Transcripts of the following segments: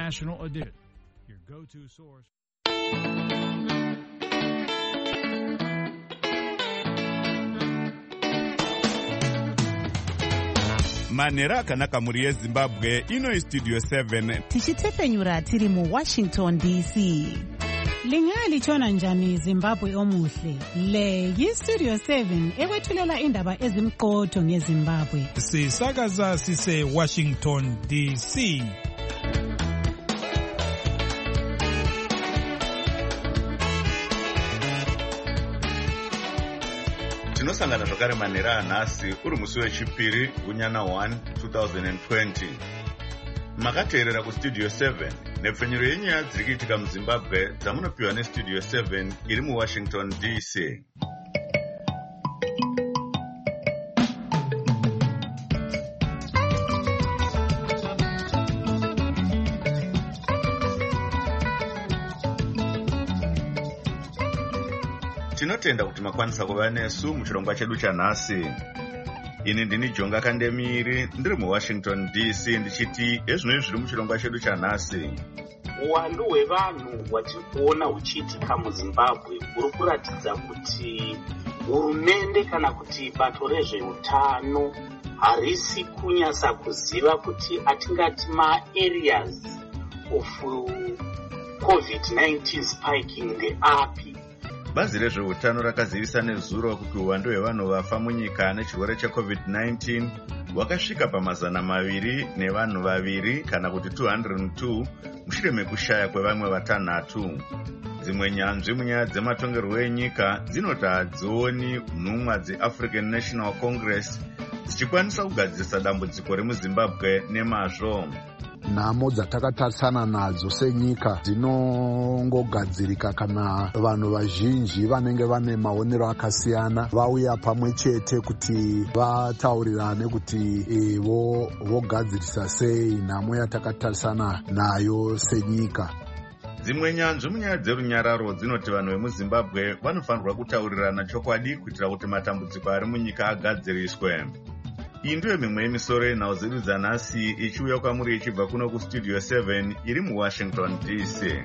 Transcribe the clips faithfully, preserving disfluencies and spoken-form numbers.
International Edition, your go-to source. Manera akanaka muri yeZimbabwe ino Studio seven tichitefenyura tiri mu Washington D C. Lingali chona njani Zimbabwe omuhle. Le yi Studio seven ekwethulela indaba ezimqotho ngeZimbabwe. Sisakaza sise Washington D C. tinosangana zvakare manhera anhasi uri musi wechipiri gunyana one twenty twenty. Makateerera kustudio seven nepfenyuro yenyaya dziri kuitika muZimbabwe dzamunopiwa nestudio seven iri muWashington D C. Tinotenda kuti makwanisa kuva nesu muchirongwa chedu chanhasi. Ini ndini Jonga Kandemiri ndiri muWashington D C ndichiti ezvinoi zviri muchirongwa chedu chanhasi. Uwandu hwevanhu hwatiri kuona huchiitika muZimbabwe huri kuratidza kuti hurumende kana kuti bato rezveutano harisi kunyasa kuziva kuti atingati maareas of covid nineteen spiking ndeapi. Bazi rezveutano rakazivisa nezuro kuti uwandu hwevanhu vafa munyika nechirwere checovid nineteen hwakasvika pamazana maviri nevanhu vaviri kana kuti two hundred two mushure mekushaya kwevamwe vatanhatu. Dzimwe nyanzvi munyaya dzematongerwo enyika dzinoti hadzioni nhumwa dzeAfrican National Congress dzichikwanisa kugadzirisa dambudziko remuZimbabwe nemazvo. Nhamo dzatakatarisana nadzo senyika dzinongogadzirika kana vanhu vazhinji vanenge vane maonero akasiyana vauya pamwe chete kuti vataurirane kuti e, vo vogadzirisa sei nhamo yatakatarisana nayo senyika. Dzimwe nyanzvi munyaya dzerunyararo dzinoti vanhu vemuZimbabwe vanofanirwa kutaurirana chokwadi kuitira kuti matambudziko ari munyika agadziriswe. Iyi ndiyo mimwe yemisoro yenhau dzedu dzanhasi ichiuya kwamuri ichibva kuno kustudio seven iri muWashington D C.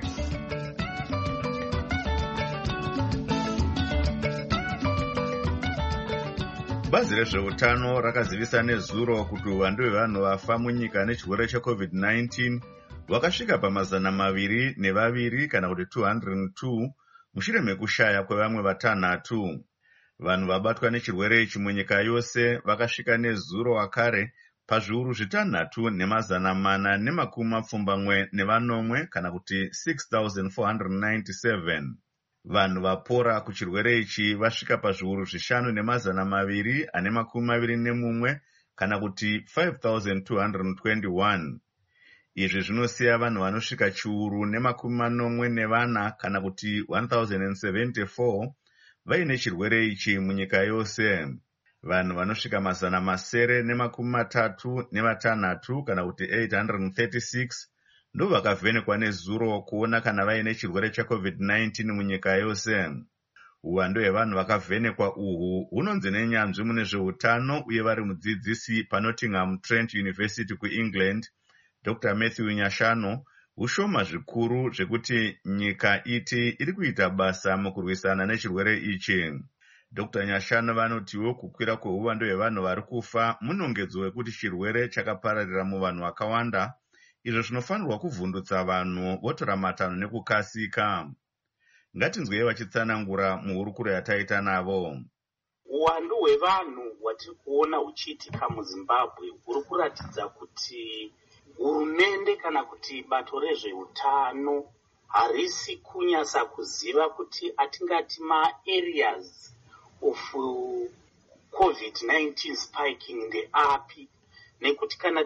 Bazi rezveutano rakazivisa nezuro kuti uwandu hwevanhu vafa munyika nechirwere checovid nineteen hwakasvika pamazana maviri nevaviri kana kuti two hundred two mushure mekushaya kwevamwe vatanhatu. Vanhu vabatwa nechirwere ichi munyika yose vakasvika nezuro wakare pazviuru zvitanhatu nemazana mana nemakumi mapfumbamwe nevanomwe kana kuti six thousand four hundred ninety-seven. Vanhu vapora kuchirwere ichi vasvika pazviuru zvishanu nemazana maviri ane makumi maviri nemumwe kana kuti five thousand two hundred twenty-one. Izvi zvinosiya vanhu vanosvika chiuru nemakumi manomwe nevana kana kuti one thousand seventy-four vaine chirwere ichi munyika yose. Vanhu vanosvika mazana masere nemakumi matatu nevatanhatu kana kuti eight hundred thirty-six ndo vakavhenekwa nezuro kuona kana vaine chirwere checovid nineteen munyika yose. Uwandu hwevanhu vakavhenekwa uhu hunonzi nenyanzvi mune zveutano uye vari mudzidzisi paNottingham Trent University kuEngland Doctor Matthew Nyashano ushoma zvikuru zvekuti nyika iti iri kuita basa mukurwisana nechirwere ichi. Doctor Nyashano vanotiwo kukwira kweuwandu hwevanhu vari kufa munongedzo wekuti chirwere chakapararira muvanhu vakawanda, izvo zvinofanirwa kuvhundutsa vanhu votora matanho nekukasika. Ngatinzwei vachitsanangura muhurukuro yataita navo. Uwandu hwevanhu hwatiri kuona huchiitika muZimbabwe huri kuratidza kuti hurumende kana kuti bato rezveutano harisi kunyasa kuziva kuti atingati maareas of covid nineteen spiking ndeapi, nekuti kana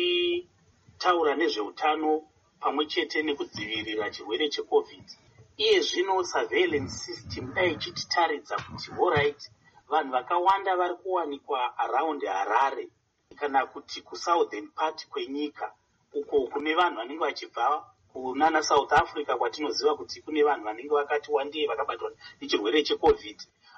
tichitaura nezveutano pamwe chete nekudzivirira chirwere checovid, iye zvino surveillance system dai ichititaridza kuti alright vanhu vakawanda vari kuwanikwa around Harare kana kuti kusouthern part kwenyika uko kune vanhu vanenge vachibva kunana South Africa kwatinoziva kuti kune vanhu vanenge vakati wandei vakabatwa nechirwere checovid.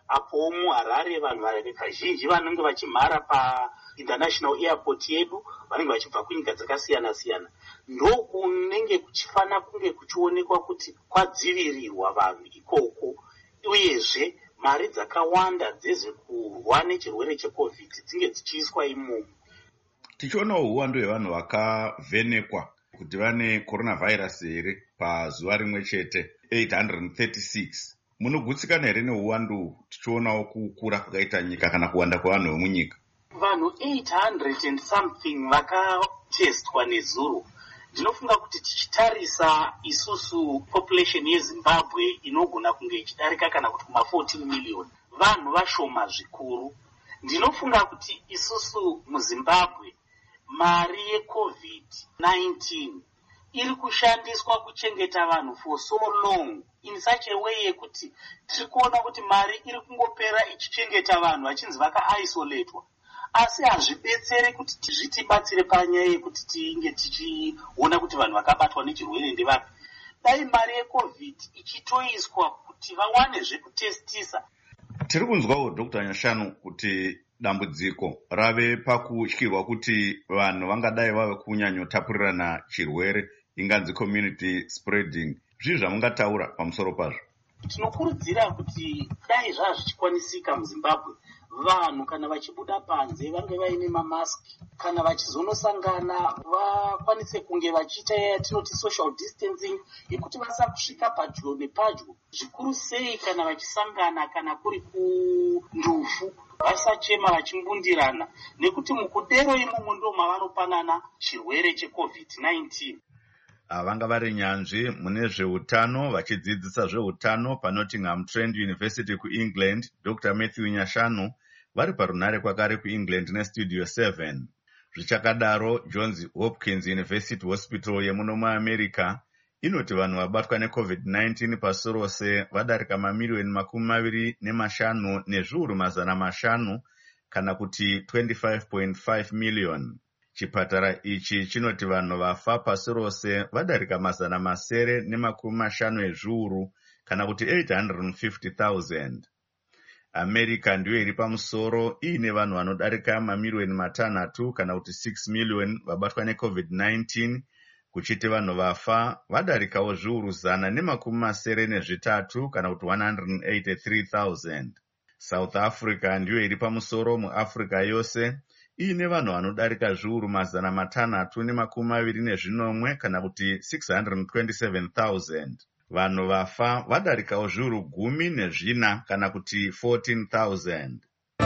apo muHarare vanhu vazhinji vanenge vachimhara painternational airport yedu vanenge vachibva kunyika dzakasiyana siyana. Ndokunenge kuchifana kunge kuchionekwa kuti kwadzivirirwa vanhu ikoko, uyezve mari dzakawanda dzezvekurwa nechirwere cheCovid dzinge dzichiiswa imomo. Tichionawo uwandu hwevanhu vakavhenekwa kuti vane coronavirus here pazuva rimwe chete eight hundred thirty-six. Munogutsikana here neuwandu tichionawo kukura kwakaita nyika kana kuwanda kwevanhu vemunyika? Vanhu eight hundred and something vakatestwa nezuro. Ndinofunga kuti tichitarisa isusu population yeZimbabwe inogona kunge ichidarika kana kuti kuma fourteen million, vanhu vashoma zvikuru. Ndinofunga kuti isusu muZimbabwe mari yeCovid nineteen iri kushandiswa kuchengeta vanhu for so long in such a way yekuti tiri kuona kuti mari iri kungopera ichichengeta vanhu vachinzi vaka-isolatwa, asi hazvidetsere kuti tizvitibatsire panyaya yekuti tinge tichiona kuti vanhu vakabatwa nechirwere ndevapi. Dai mari yeCovid ichitoiswa kuti vawane zvekutestisa. Tiri kunzwawo Doctor Nyashanu kuti dambudziko rave pakutyirwa kuti vanhu vangadai vave kunyanyotapurirana chirwere, inganzi community spreading. Zvii zvamungataura pamusoro pazvo? Tinokurudzira kuti dai zvazvichikwanisika muZimbabwe, vanhu kana vachibuda panze vange vaine mamaski, kana vachizonosangana vakwanise kunge vachiita yatinoti social distancing yekuti vasakusvika padyo nepadyo, zvikuru sei kana vachisangana kana kuri kundufu vasachema vachimbundirana, nekuti mukudero imomo ndo mavanopanana chirwere cheCovid nineteen. Vanga vari nyanzvi mune zveutano vachidzidzisa zveutano paNottingham Trent University kuEngland, Doctor Matthew Nyashanu vari parunare kwakare kuEngland neStudio seven. Zvichakadaro, Johns Hopkins University Hospital yemuno muAmerica inoti vanhu vabatwa neCovid nineteen pasi rose vadarika mamiliyoni makumi maviri nemashanu nezviuru mazana mashanu kana kuti twenty-five point five million. Chipatara ichi chinoti vanhu vafa pasi rose vadarika mazana masere nemakumi mashanu ezviuru kana kuti eight hundred fifty thousand. America ndiyo iri pamusoro iine vanhu vanodarika mamiliyoni matanhatu kana kuti six million vabatwa neCovid nineteen, kuchiti vanhu vafa vadarikawo zviuru zana nemakumi masere nezvitatu kana kuti one hundred eighty-three thousand. South Africa ndiyo iri pamusoro muAfrica yose iine vanhu vanodarika zviuru mazana matanhatu nemakumi maviri nezvinomwe kana kuti six hundred twenty-seven thousand. Vanhu vafa vadarikawo zviuru gumi nezvina kana kuti fourteen thousand.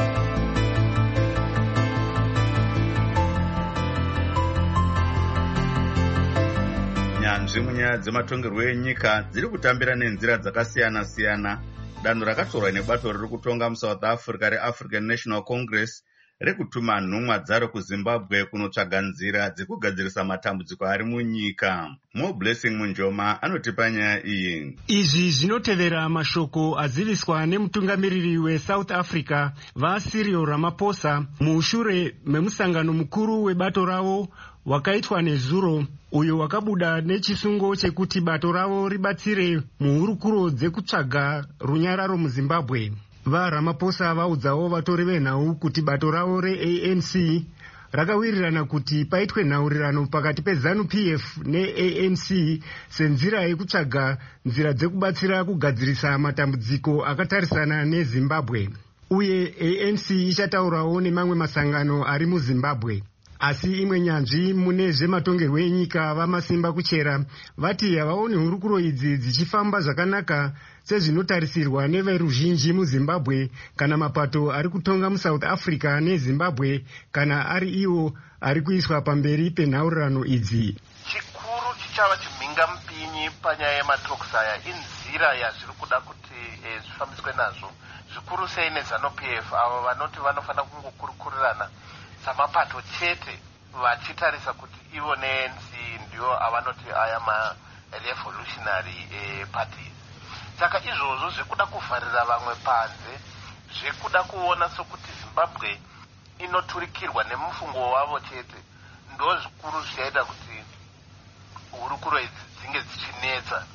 Nyanzvi munyaya dzematongerwo enyika dziri kutambira nenzira dzakasiyana siyana. Danho rakatorwa nebato riri kutonga muSouth Africa reAfrican National Congress rekutuma nhumwa dzaro kuZimbabwe kunotsvaga nzira dzekugadzirisa matambudziko ari munyika. Mo Blessing Munjoma anotipa nyaya iyi. Izvi zvinotevera mashoko aziviswa nemutungamiriri weSouth Africa vaCyril Ramaphosa mushure memusangano mukuru webato ravo wakaitwa nezuro, uyo wakabuda nechisungo chekuti bato ravo ribatsire muhurukuro dzekutsvaga runyararo muZimbabwe. VaRamaphosa vaudzawo vatori venhau kuti bato ravo reA N C rakawirirana kuti paitwe nhaurirano pakati peZANU-P F neA N C senzira yekutsvaga nzira dzekubatsira kugadzirisa matambudziko akatarisana neZimbabwe. Uye A N C ichataurawo nemamwe masangano ari muZimbabwe. Asi imwe nyanzvi mune zvematongerwo enyika vamasimba kuchera vati havaoni hurukuro idzi dzichifamba zvakanaka sezvinotarisirwa neveruzhinji muZimbabwe kana mapato ari kutonga muSouth Africa neZimbabwe kana ari iwo ari kuiswa pamberi penhaurirano idzi. Chikuru chichava chimhinga mupinyi panyaya yematalks aya inzira yazviri kuda kuti e, zvifambiswe nazvo, zvikuru sei neZANU-P F avo vanoti vanofanira kungokurukurirana samapato chete vachitarisa kuti ivo neA N C ndiyo avanoti aya ma-revolutionary eh, parties. Saka izvozvo zvekuda kuvharira vamwe panze, zvekuda kuona sokuti Zimbabwe inoturikirwa nemufungo wavo chete, ndo zvikuru zvichaita kuti hurukuro idzi dzinge dzichinetsa.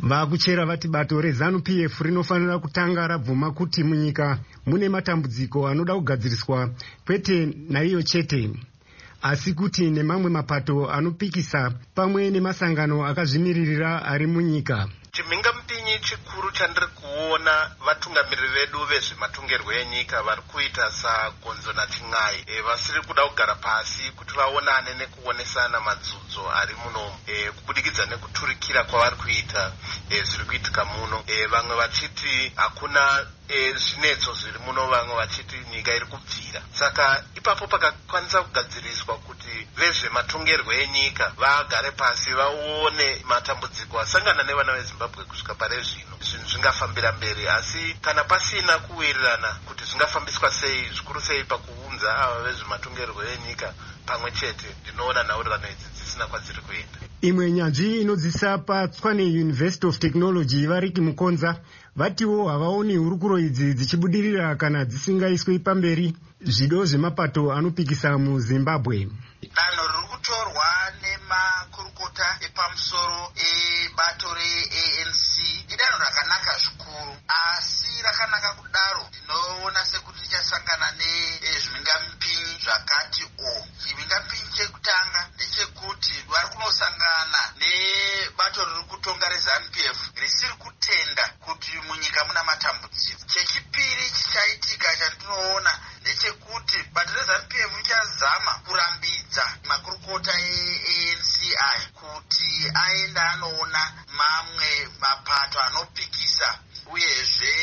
Vakuchera vati bato reZANU-P F rinofanira kutanga rabvuma kuti munyika mune matambudziko anoda kugadziriswa, kwete naiyo chete, asi kuti nemamwe mapato anopikisa pamwe nemasangano akazvimiririra ari munyika. Chimhinga mupinyi chikuru chandiri kuona vatungamiriri vedu vezvematongerwo enyika vari kuita sagonzo naChin'ai e, vasiri kuda kugara pasi kuti vaonane nekuonesana madzudzo ari muno e, kubudikidza nekuturikira kwavari kuita e, zviri kuitika muno e, vamwe vachiti hakuna e, zvinetso zviri muno, vamwe vachiti nyika iri kubvira. Saka ipapo pakakwanisa kugadziriswa kuti vezvematongerwo enyika vagare pasi vaone matambudziko asangana nevana veZimbabwe kusvika pare zvino zvinhu zvingafambira mberi, asi kana pasina kuwirirana kuti zvingafambiswa sei, zvikuru sei pakuunza ava vezvematongerwo enyika pamwe chete, ndinoona nhaurirano idzi dzisina kwadziri kuenda. Imwe nyanzvi inodzisa paTshwane University of Technology Variki Mukonza vatiwo havaoni hurukuro idzi dzichibudirira kana dzisingaiswi pamberi zvido zvemapato anopikisa muZimbabwe. Danho riri kutorwa nemakurukota epamusoro ebato re-A N C idanho rakanaka zvikuru, asi rakanaka kudaro ndinoona sekuti richasangana nezvimhingamupinyi zvakati o. Chimhingamupinyi chekutanga ndechekuti vari kunosangana nebato riri kutonga reZANU-P F risiri kutenda kuti munyika muna matambudziko. Chechipiri chichaitika chandinoona ndechekuti bato reZANU-P F richazama kurambidza makurukota e-A N C aya kuti aenda anoona mamwe mapato anopikisa, uyezve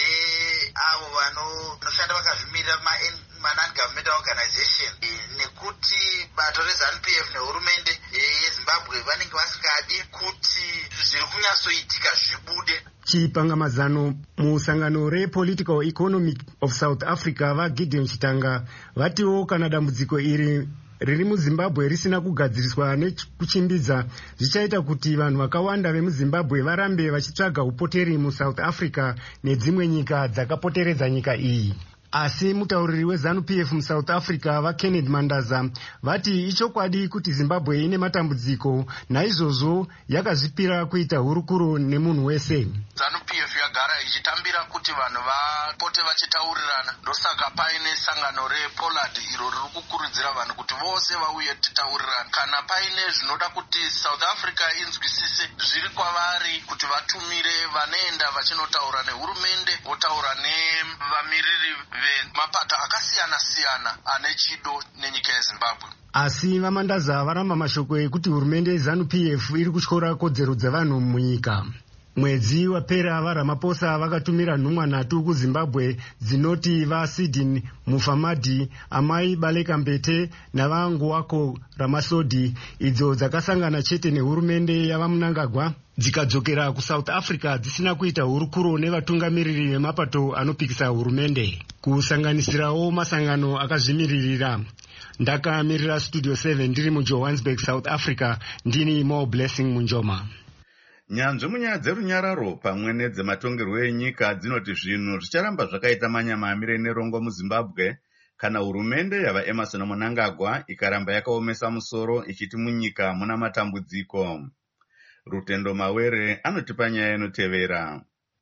neavo vanoshanda vakazvimirira ma-non-governmental organization, nekuti bato reZANU-P F nehurumende yeZimbabwe vanenge vasingadi kuti zviri kunyatsoitika zvibude. Chipangamazano musangano rePolitical Economy of South Africa vaGideon Chitanga vatiwo kana dambudziko iri riri muZimbabwe risina kugadziriswa nekuchimbidza zvichaita kuti vanhu vakawanda vemuZimbabwe varambe vachitsvaga upoteri muSouth Africa nedzimwe nyika dzakapoteredza nyika iyi. Asi mutauriri weZANU-P F muSouth Africa vaKenneth Mandaza vati ichokwadi kuti Zimbabwe ine matambudziko, naizvozvo yakazvipira kuita hurukuro nemunhu wese. ZANU-P F yagara ichitambira kuti vanhu vapote vachitaurirana, ndosaka paine sangano rePollard iro riri kukurudzira vanhu kuti vose vauye titaurirana. Kana paine zvinoda kuti South Africa inzwisise zviri kwavari kuti vatumire vanoenda vachinotaura nehurumende, votaura nevamiriri vemapato akasiyana siyana ane chido nenyika yeZimbabwe. Asi vaMandaza varamba mashoko ekuti hurumende yeZANU-P F iri kutyora kodzero dzevanhu munyika. Mwedzi wapera vaRamaphosa vakatumira nhumwa nhatu kuZimbabwe dzinoti vaSidin Mufamadi, Amai Baleka Mbete navanguwako Ramasodi, idzo dzakasangana chete nehurumende yavaMnangagwa dzikadzokera kuSouth Africa dzisina kuita hurukuro nevatungamiriri vemapato anopikisa hurumende, kusanganisirawo masangano akazvimiririra. Ndakamirira Studio seven ndiri muJohannesburg, South Africa, ndini Mo Blessing Munjoma. Nyanzvi munyaya dzerunyararo pamwe nedzematongerwo enyika dzinoti zvinhu zvicharamba zvakaita manyamamire nerongo muZimbabwe kana hurumende yavaEmmerson Mnangagwa ikaramba yakaomesa musoro ichiti munyika muna matambudziko. Rutendo Mawere anotipa nyaya inotevera.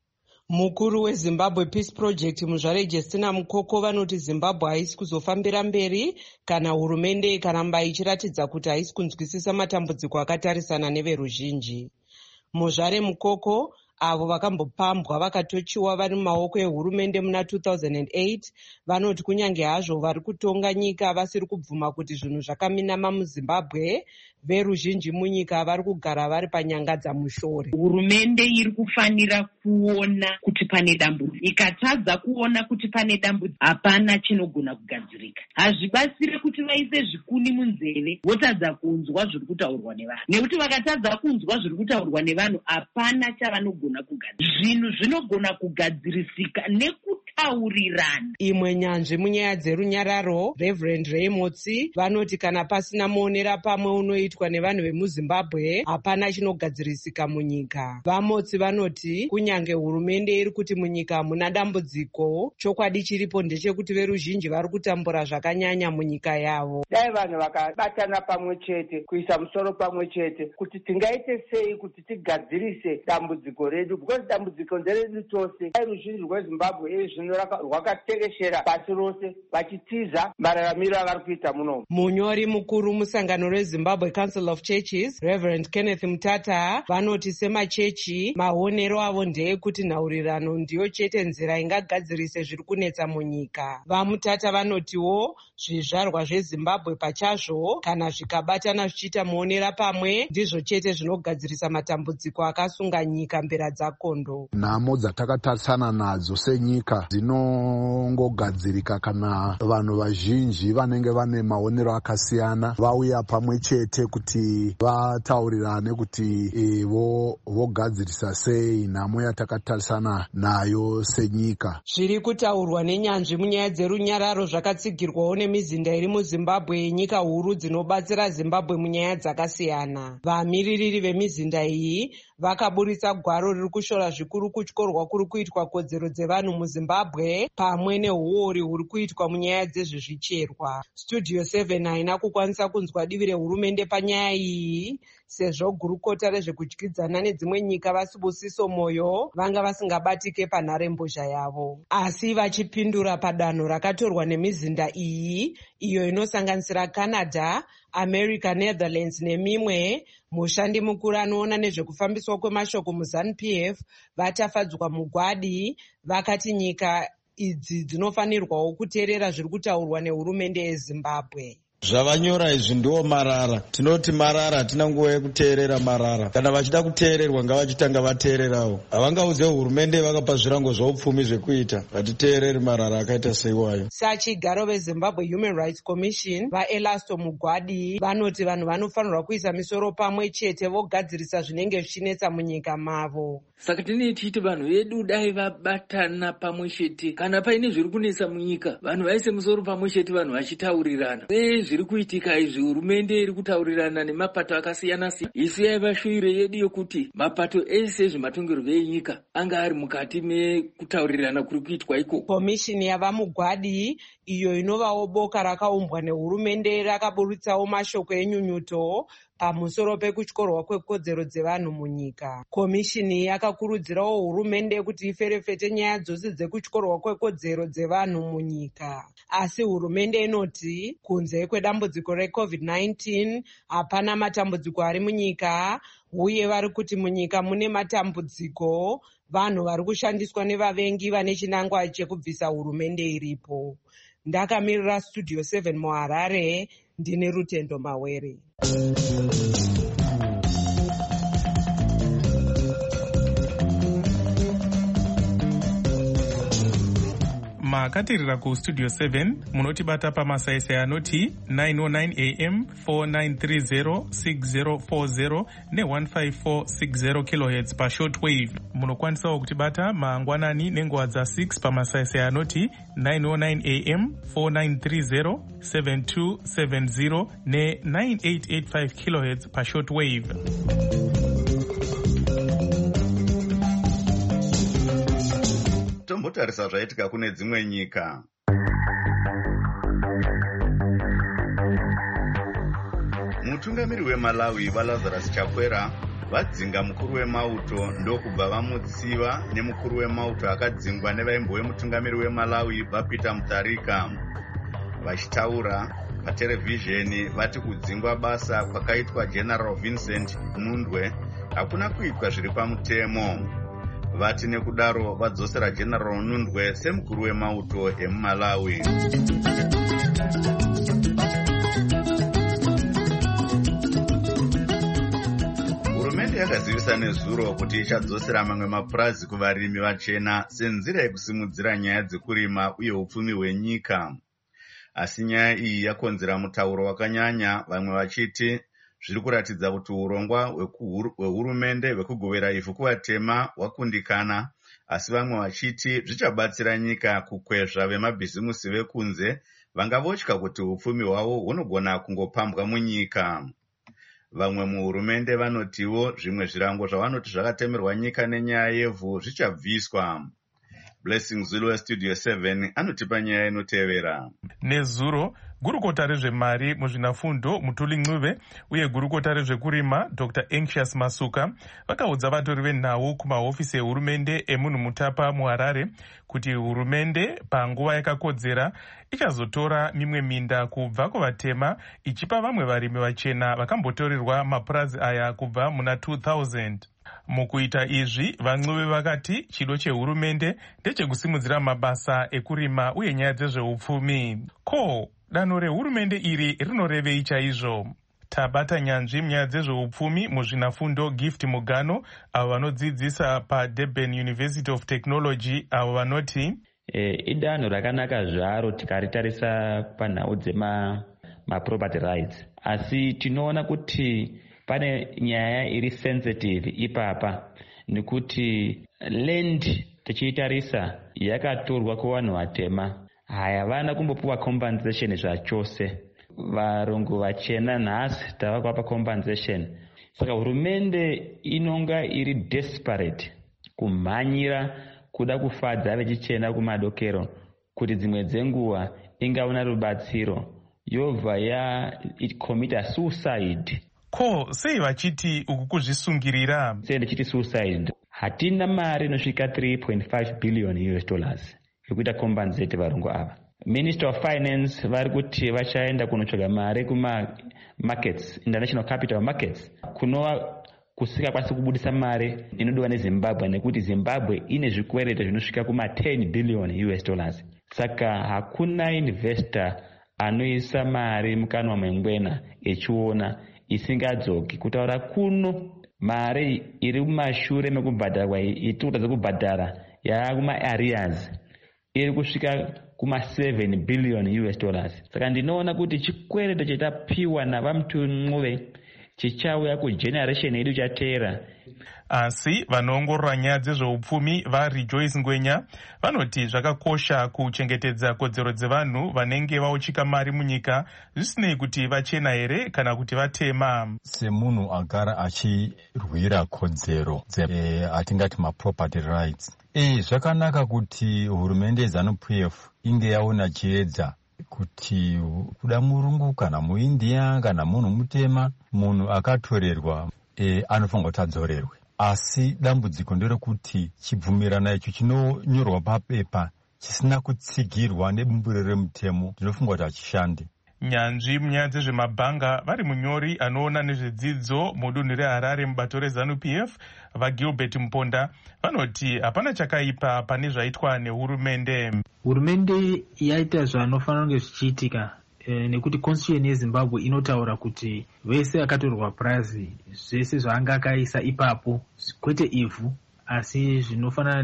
Mukuru weZimbabwe Peace Project Muzvare Justina Mukoko vanoti Zimbabwe haisi kuzofambira mberi kana hurumende ikaramba ichiratidza kuti haisi kunzwisisa matambudziko akatarisana neveruzhinji. Muzvare Mukoko avo vakambopambwa vakatochiwa vari mumaoko ehurumende muna two thousand eight vanoti kunyange hazvo vari kutonga nyika vasiri kubvuma kuti zvinhu zvakaminama muZimbabwe, veruzhinji munyika vari kugara vari panyanga dzamushore. Hurumende iri kufanira kuona kuti pane dambudziko, ikatadza kuona kuti pane dambudziko hapana chinogona kugadzirika. Hazvibatsire kuti vaise zvikuni munzeve votadza kunzwa zviri kutaurwa nevanhu, nekuti vakatadza kunzwa zviri kutaurwa nevanhu hapana chavanogona kugadzirika. Zvinhu zvinogona kugadzirisika nekuti kutaurirana. Imwe nyanzvi munyaya dzerunyararo, Reverend Ray Motsi, vanoti kana pasina muonera pamwe unoitwa nevanhu vemuZimbabwe hapana chinogadzirisika munyika. Vamotsi vanoti kunyange hurumende iri kuti munyika hamuna dambudziko, chokwadi chiripo ndechekuti veruzhinji vari kutambura zvakanyanya munyika yavo. Dai vanhu vakabatana pamwe chete, kuisa musoro pamwe chete, kuti tingaite sei kuti tigadzirise dambudziko redu, because dambudziko nderedu tose. Dai ruzhinji rweZimbabwe iri zvino rwakatekeshera pasi rose vachitiza mararamiro avari kuita muno. Munyori mukuru musangano reZimbabwe Council of Churches, Reverend Kenneth Mutata, vanoti semachechi maonero avo ndeyekuti nhaurirano ndiyo chete nzira ingagadzirise zviri kunetsa munyika. VaMutata vanotiwo zvizvarwa zveZimbabwe pachazvo kana zvikabatana zvichiita muonera pamwe ndizvo chete zvinogadzirisa matambudziko akasunga nyika mbera dzakondo. Nhamo dzatakatarisana nadzo senyika dzinongogadzirika kana vanhu vazhinji vanenge vane maonero akasiyana vauya pamwe chete kuti vataurirane kuti e, vo vogadzirisa sei nhamo yatakatarisana nayo senyika. Zviri kutaurwa nenyanzvi munyaya dzerunyararo zvakatsigirwawo nemizinda iri muZimbabwe, nyika huru dzinobatsira Zimbabwe munyaya dzakasiyana. Vamiririri vemizinda iyi vakaburitsa gwaro riri kushora zvikuru kutyorwa kuri kuitwa kodzero dzevanhu muZimbabwe pamwe neuori huri kuitwa munyaya dzezvezvicherwa. Studio seven haina kukwanisa kunzwa divi rehurumende panyaya iyi sezvo gurukota rezvekudyidzana nedzimwe nyika vasibusiso moyo vanga vasingabatike panharembozha yavo. Asi vachipindura padanho rakatorwa nemizinda iyi iyo inosanganisira Canada, America, Netherlands nemimwe, mushandi mukuru anoona nezvekufambiswa kwemashoko muZANU P F vatafadzwa mugwadi vakati nyika idzi dzinofanirwawo kuteerera zviri kutaurwa nehurumende yeZimbabwe. Zvavanyora izvi ndiwo marara. Tinoti marara, hatina nguva yekuteerera marara. Kana vachida kuteererwa ngavachitanga vateererawo. Havangaudze hurumende vakapa zvirango zvaupfumi zvekuita. Vatiteereri marara akaita seiwayo. Sachigaro veZimbabwe Human Rights Commission vaElasto Mugwadi vanoti vanhu vanofanirwa kuisa misoro pamwe chete vogadzirisa zvinenge zvichinetsa munyika mavo. Saka tinei tichiti vanhu vedu dai vabatana pamwe chete kana paine zviri kunetsa munyika, vanhu vaise musoro pamwe chete, vanhu vachitaurirana. Zviri kuitika izvi, hurumende iri kutaurirana nemapato akasiyana siyana. Isu yaiva shuwiro yedu yokuti mapato ese ezvematongerwo enyika anga ari mukati mekutaurirana kuri kuitwa iko. Komishini yavaMugwadi iyo inovawo boka rakaumbwa nehurumende rakaburitsawo mashoko enyunyuto pamusoro pekutyorwa kwekodzero dzevanhu munyika. Komishini yakakurudzirawo hurumende kuti iferefete nyaya dzose dzekutyorwa kwekodzero dzevanhu munyika. Asi hurumende inoti kunze kwedambudziko reCovid nineteen hapana matambudziko ari munyika, uye vari kuti munyika mune matambudziko vanhu vari kushandiswa nevavengi vane chinangwa chekubvisa hurumende iripo. Ndakamirira Studio seven muHarare, ndine Rutendo Mawere. Makatirira kustudio seven munotibata pamasaisai anoti nine oh nine a m, four nine three zero, six zero four zero ne one five four six zero kilohertz pashortwave. Munokwanisawo kutibata mangwanani nenguva dza six pamasaisai anoti nine oh nine a m, four nine three zero, seven two seven zero ne nine eight eight five kilohertz pashortwave. Tombotarisa zvaitika kune dzimwe nyika. Mutungamiri weMalawi vaLazarus Chakwera vadzinga mukuru wemauto ndokubva vamutsiva nemukuru wemauto akadzingwa nevaimbo vemutungamiri weMalawi vaPeter Mutharika. Vachitaura paterevhizheni vati kudzingwa basa kwakaitwa General Vincent Nundwe hakuna kuitwa zviri pamutemo. Vati nekudaro vadzosera General Nundwe semukuru wemauto emuMalawi. Hurumende yakazivisa nezuro kuti ichadzosera mamwe mapurazi kuvarimi vachena senzira yekusimudzira nyaya dzekurima uye upfumi hwenyika. Asi nyaya iyi yakonzera mutauro wakanyanya, vamwe vachiti zviri kuratidza kuti urongwa hwehurumende hwekugovera ivhu kuvatema hwakundikana, asi vamwe vachiti zvichabatsira nyika kukwezva vemabhizimusi vekunze vangavotya kuti upfumi hwavo hunogona kungopambwa munyika. Vamwe muhurumende vanotiwo zvimwe zvirango zvavanoti zvakatemerwa nyika nenyaya yevhu zvichabviswa. Blessing Zulu weStudio seven anotipa nyaya inotevera. Nezuro gurukota rezvemari muzvinafundo Mutuli Ncube uye gurukota rezvekurima Doctor Anxious Masuka vakaudza vatori venhau kumahofisi ehurumende emunhu mutapa muHarare kuti hurumende panguva yakakodzera ichazotora mimwe minda kubva kuvatema ichipa vamwe varimi vachena vakambotorerwa mapurazi aya kubva muna two thousand. Mukuita izvi vaNcube vakati chido chehurumende ndechekusimudzira mabasa ekurima uye nyaya dzezveupfumi. Ko danho rehurumende iri rinorevei chaizvo? Tabata nyanzvi munyaya dzezveupfumi muzvinafundo Gift Mugano avo vanodzidzisa paDurban University of Technology avo vanoti e, idanho rakanaka zvaro tikaritarisa panhau dzemaproperty rights, asi tinoona kuti pane nyaya iri sensitive ipapa, nekuti land tichiitarisa yakatorwa kuvanhu vatema, hayavana kumbopuwa compensation zvachose. Varungu vachena nhasi tavakuvapa compensation. Saka hurumende inonga iri desperate kumhanyira kuda kufadza vechichena kumadokero kuti dzimwe dzenguva ingaona rubatsiro yobva yakomita suicide. Ko sei vachiti uku kuzvisungirira? Sei ndichiti suicide? Hatina mari inosvika three point five billion U S dollars yekuita compensate varungu ava. Minister of Finance vari kuti vachaenda kunotsvaga mari kuma markets, international capital markets, kunova kusingakwanisi kubudisa mari inodiwa neZimbabwe, nekuti Zimbabwe ine zvikwerete zvinosvika kuma ten billion U S dollars. Saka hakuna investor anoisa mari mukanwa mwengwena echiona isingadzoki, kutaura kuno mari iri mumashure mekubhadharwa itikuta kubhadhara yaakuma arrears iri kusvika kuma seven billion U S dollars. Saka ndinoona kuti chikwerete chatapiwa navaMutuli Ncube chichauya kugeneration yedu chateera. Asi vanoongorora nyaya dzezveupfumi vaRejoice Ngwenya vanoti zvakakosha kuchengetedza kodzero dzevanhu vanenge vauchika mari munyika zvisinei kuti vachena here kana kuti vatema. Semunhu agara achirwira kodzero atingati maproperty rights, e zvakanaka kuti hurumende yeZANU-P F inge yaona chiedza kuti kuda murungu kana muindia kana munhu mutema munhu akatorerwa e, anofanirwa kuti adzorerwe. Asi dambudziko nderekuti chibvumirano icho chinonyorwa papepa chisina kutsigirwa nebumbiro remutemo ndinofunga kuti hachishandi. Nyanzvi munyaya dzezvemabhanga vari munyori anoona nezvedzidzo mudunhu reHarare mubato reZANU-P F vaGilbert Mponda vanoti hapana chakaipa pane zvaitwa nehurumende. Hurumende yaita zvanofanira kunge zvichiitika e, nekuti constitution yeZimbabwe inotaura kuti vese akatorwa purazi zvese zvaanga akaisa ipapo kwete ivhu asi zvinofanana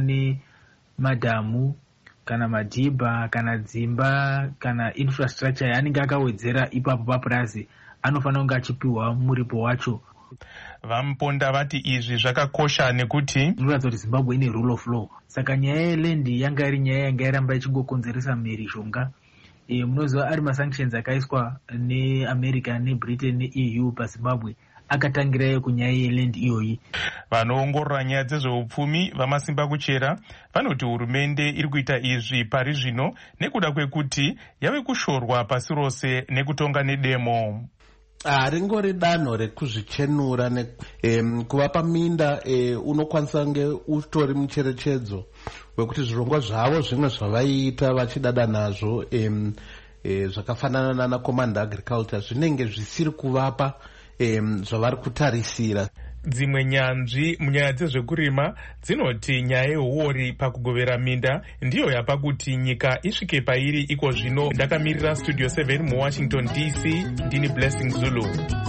nemadhamu kana madhibha kana dzimba kana infrastructure yaanenge akawedzera ipapo papurazi anofanira kunge achipiwa muripo wacho. VaMponda vati izvi zvakakosha nekuti zvinoratidza kuti Zimbabwe ine rule of law. Saka nyaya yelendi yanga iri nyaya yanga yaramba ichingokonzeresa mherishonga. E, munoziva ari masanctions akaiswa neAmerica neBritain neE U paZimbabwe akatangira kunyaya yelendi iyoyi. Vanoongorora nyaya dzezveupfumi vamasimba kuchera vanoti hurumende iri kuita izvi pari zvino nekuda kwekuti yave kushorwa pasi rose nekutonga nedemo. Ah, ringori danho rekuzvichenura um, kuvapa minda e, unokwanisa kunge utori mucherechedzo wekuti zvirongwa zvavo zvimwe zvavaiita vachidada nazvo um, e, zvakafanana nana command agriculture zvinenge zvisiri kuvapa um, zvavari kutarisira. Dzimwe nyanzvi munyaya dzezvekurima dzinoti nyaya yehuori pakugovera minda ndiyo yapa kuti nyika isvike pairi iko zvino. Ndakamirira Studio seven muWashington D C, ndini Blessing Zulu.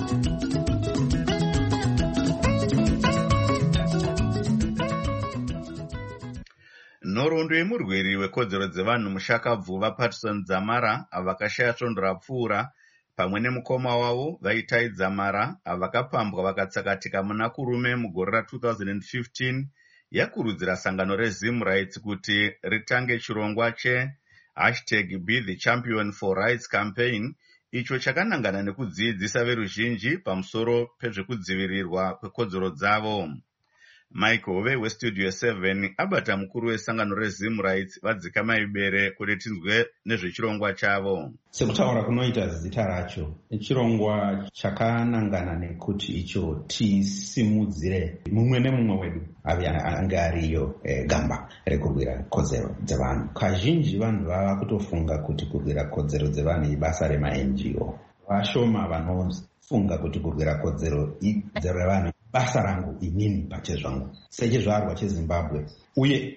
Nhoroondo yemurwiri wekodzero dzevanhu muShakabvuva Patterson Dzamara avakashaya svondo rapfuura pamwe nemukoma wavo vaitaidza mara avakapambwa vakatsakatika muna kurume mugore ra two thousand fifteen yakurudzira sangano reZim Rights kuti ritange chirongwa che hashtag Be the Champion for Rights campaign, icho chakanangana nekudzidzisa veruzhinji pamusoro pezvekudzivirirwa kwekodzero dzavo. Michael Hove weStudio seven abata mukuru wesangano reZim Rights vadzika ibere kuti tinzwe nezvechirongwa chavo. Sekutaura kunoita zita racho, chirongwa chakanangana nekuti icho tisimudzire mumwe nemumwe wedu ave ange ariyo e, gamba rekurwira kodzero dzevanhu. Kazhinji vanhu vava kutofunga kuti kurwira kodzero dzevanhu ibasa rema-N G O. Vashoma vanofunga kuti kurwira kodzero dzevanhu basa rangu inini pachezvangu sechizvarwa cheZimbabwe uye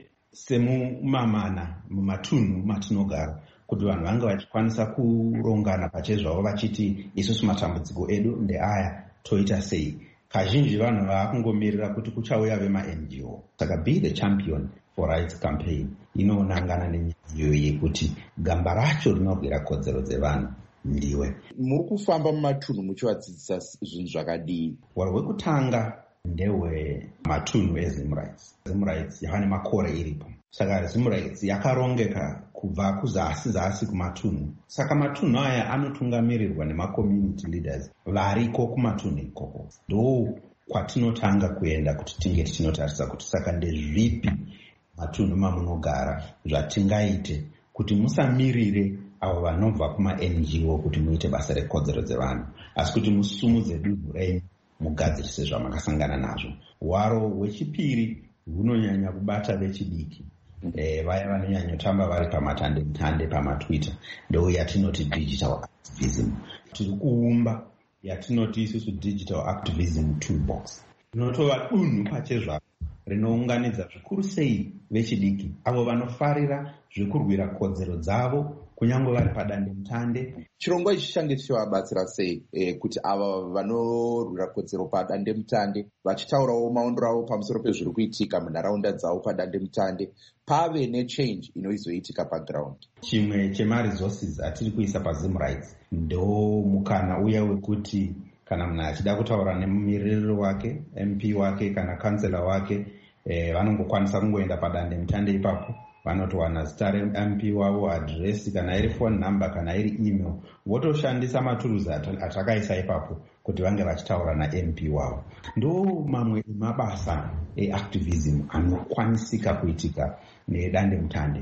semumamana mumatunhu matinogara, kuti vanhu vange vachikwanisa kurongana pachezvavo vachiti isusu matambudziko edu ndeaya toita sei. Kazhinji vanhu vakungomirira kuti kuchauya vema-N G O. Saka Be the Champion for Rights campaign inonangana nenyaya yekuti gamba racho rinorwira kodzero dzevanhu ndiwe. Muri kufamba mumatunhu muchivadzidzisa zvinhu zvakadii? Waro wekutanga ndewe matunhu eZim Rights. ZIM Rights yava makore iripo. Saka ZIM Rights yakarongeka kubva kuzasi zasi kumatunhu. Saka matunhu aya anotungamirirwa nemacommunity leaders variko kumatunhu ikoko. Ndo kwatinotanga kuenda kuti tinge tichinotarisa kuti saka ndezvipi matunhu mamunogara zvatingaite kuti musamirire avo vanobva kuma-N G O kuti muite basa rekodzero dzevanhu, asi kuti musumudze dunhu renyu mugadzirise zvamakasangana nazvo. Waro wechipiri hunonyanya kubata vechidiki, e, vaya vanonyanyotamba vari pamatande pamatwitter, ndo yatinoti digital activism. Tiri kuumba yatinoti isusu digital activism toolbox, inotova dunhu pachezvavo rinounganidza zvikuru sei vechidiki avo vanofarira zvekurwira kodzero dzavo kunyange vari padande mutande. Chirongwa ichi change chichivabatsira sei e, kuti ava vanorwira kodzero padande mutande vachitaurawo maondero avo pamusoro pezviri kuitika munharaunda dzavo padande mutande pave nechange inoizoitika paground? Chimwe chemaresources atiri kuisa paZim Rights ndo mukana uya wekuti kana munhu achida kutaura nemumiririri wake, M P wake kana kansela wake, e, vanongokwanisa kungoenda padande mutande ipapo vanotowana zita re-M P wavo, adresi, kana iri phone number, kana iri email, votoshandisa maturuzi atakaisa ipapo kuti vange vachitaura na-M P wavo. Ndo mamwe mabasa e-activism anokwanisika kuitika nedande mutande.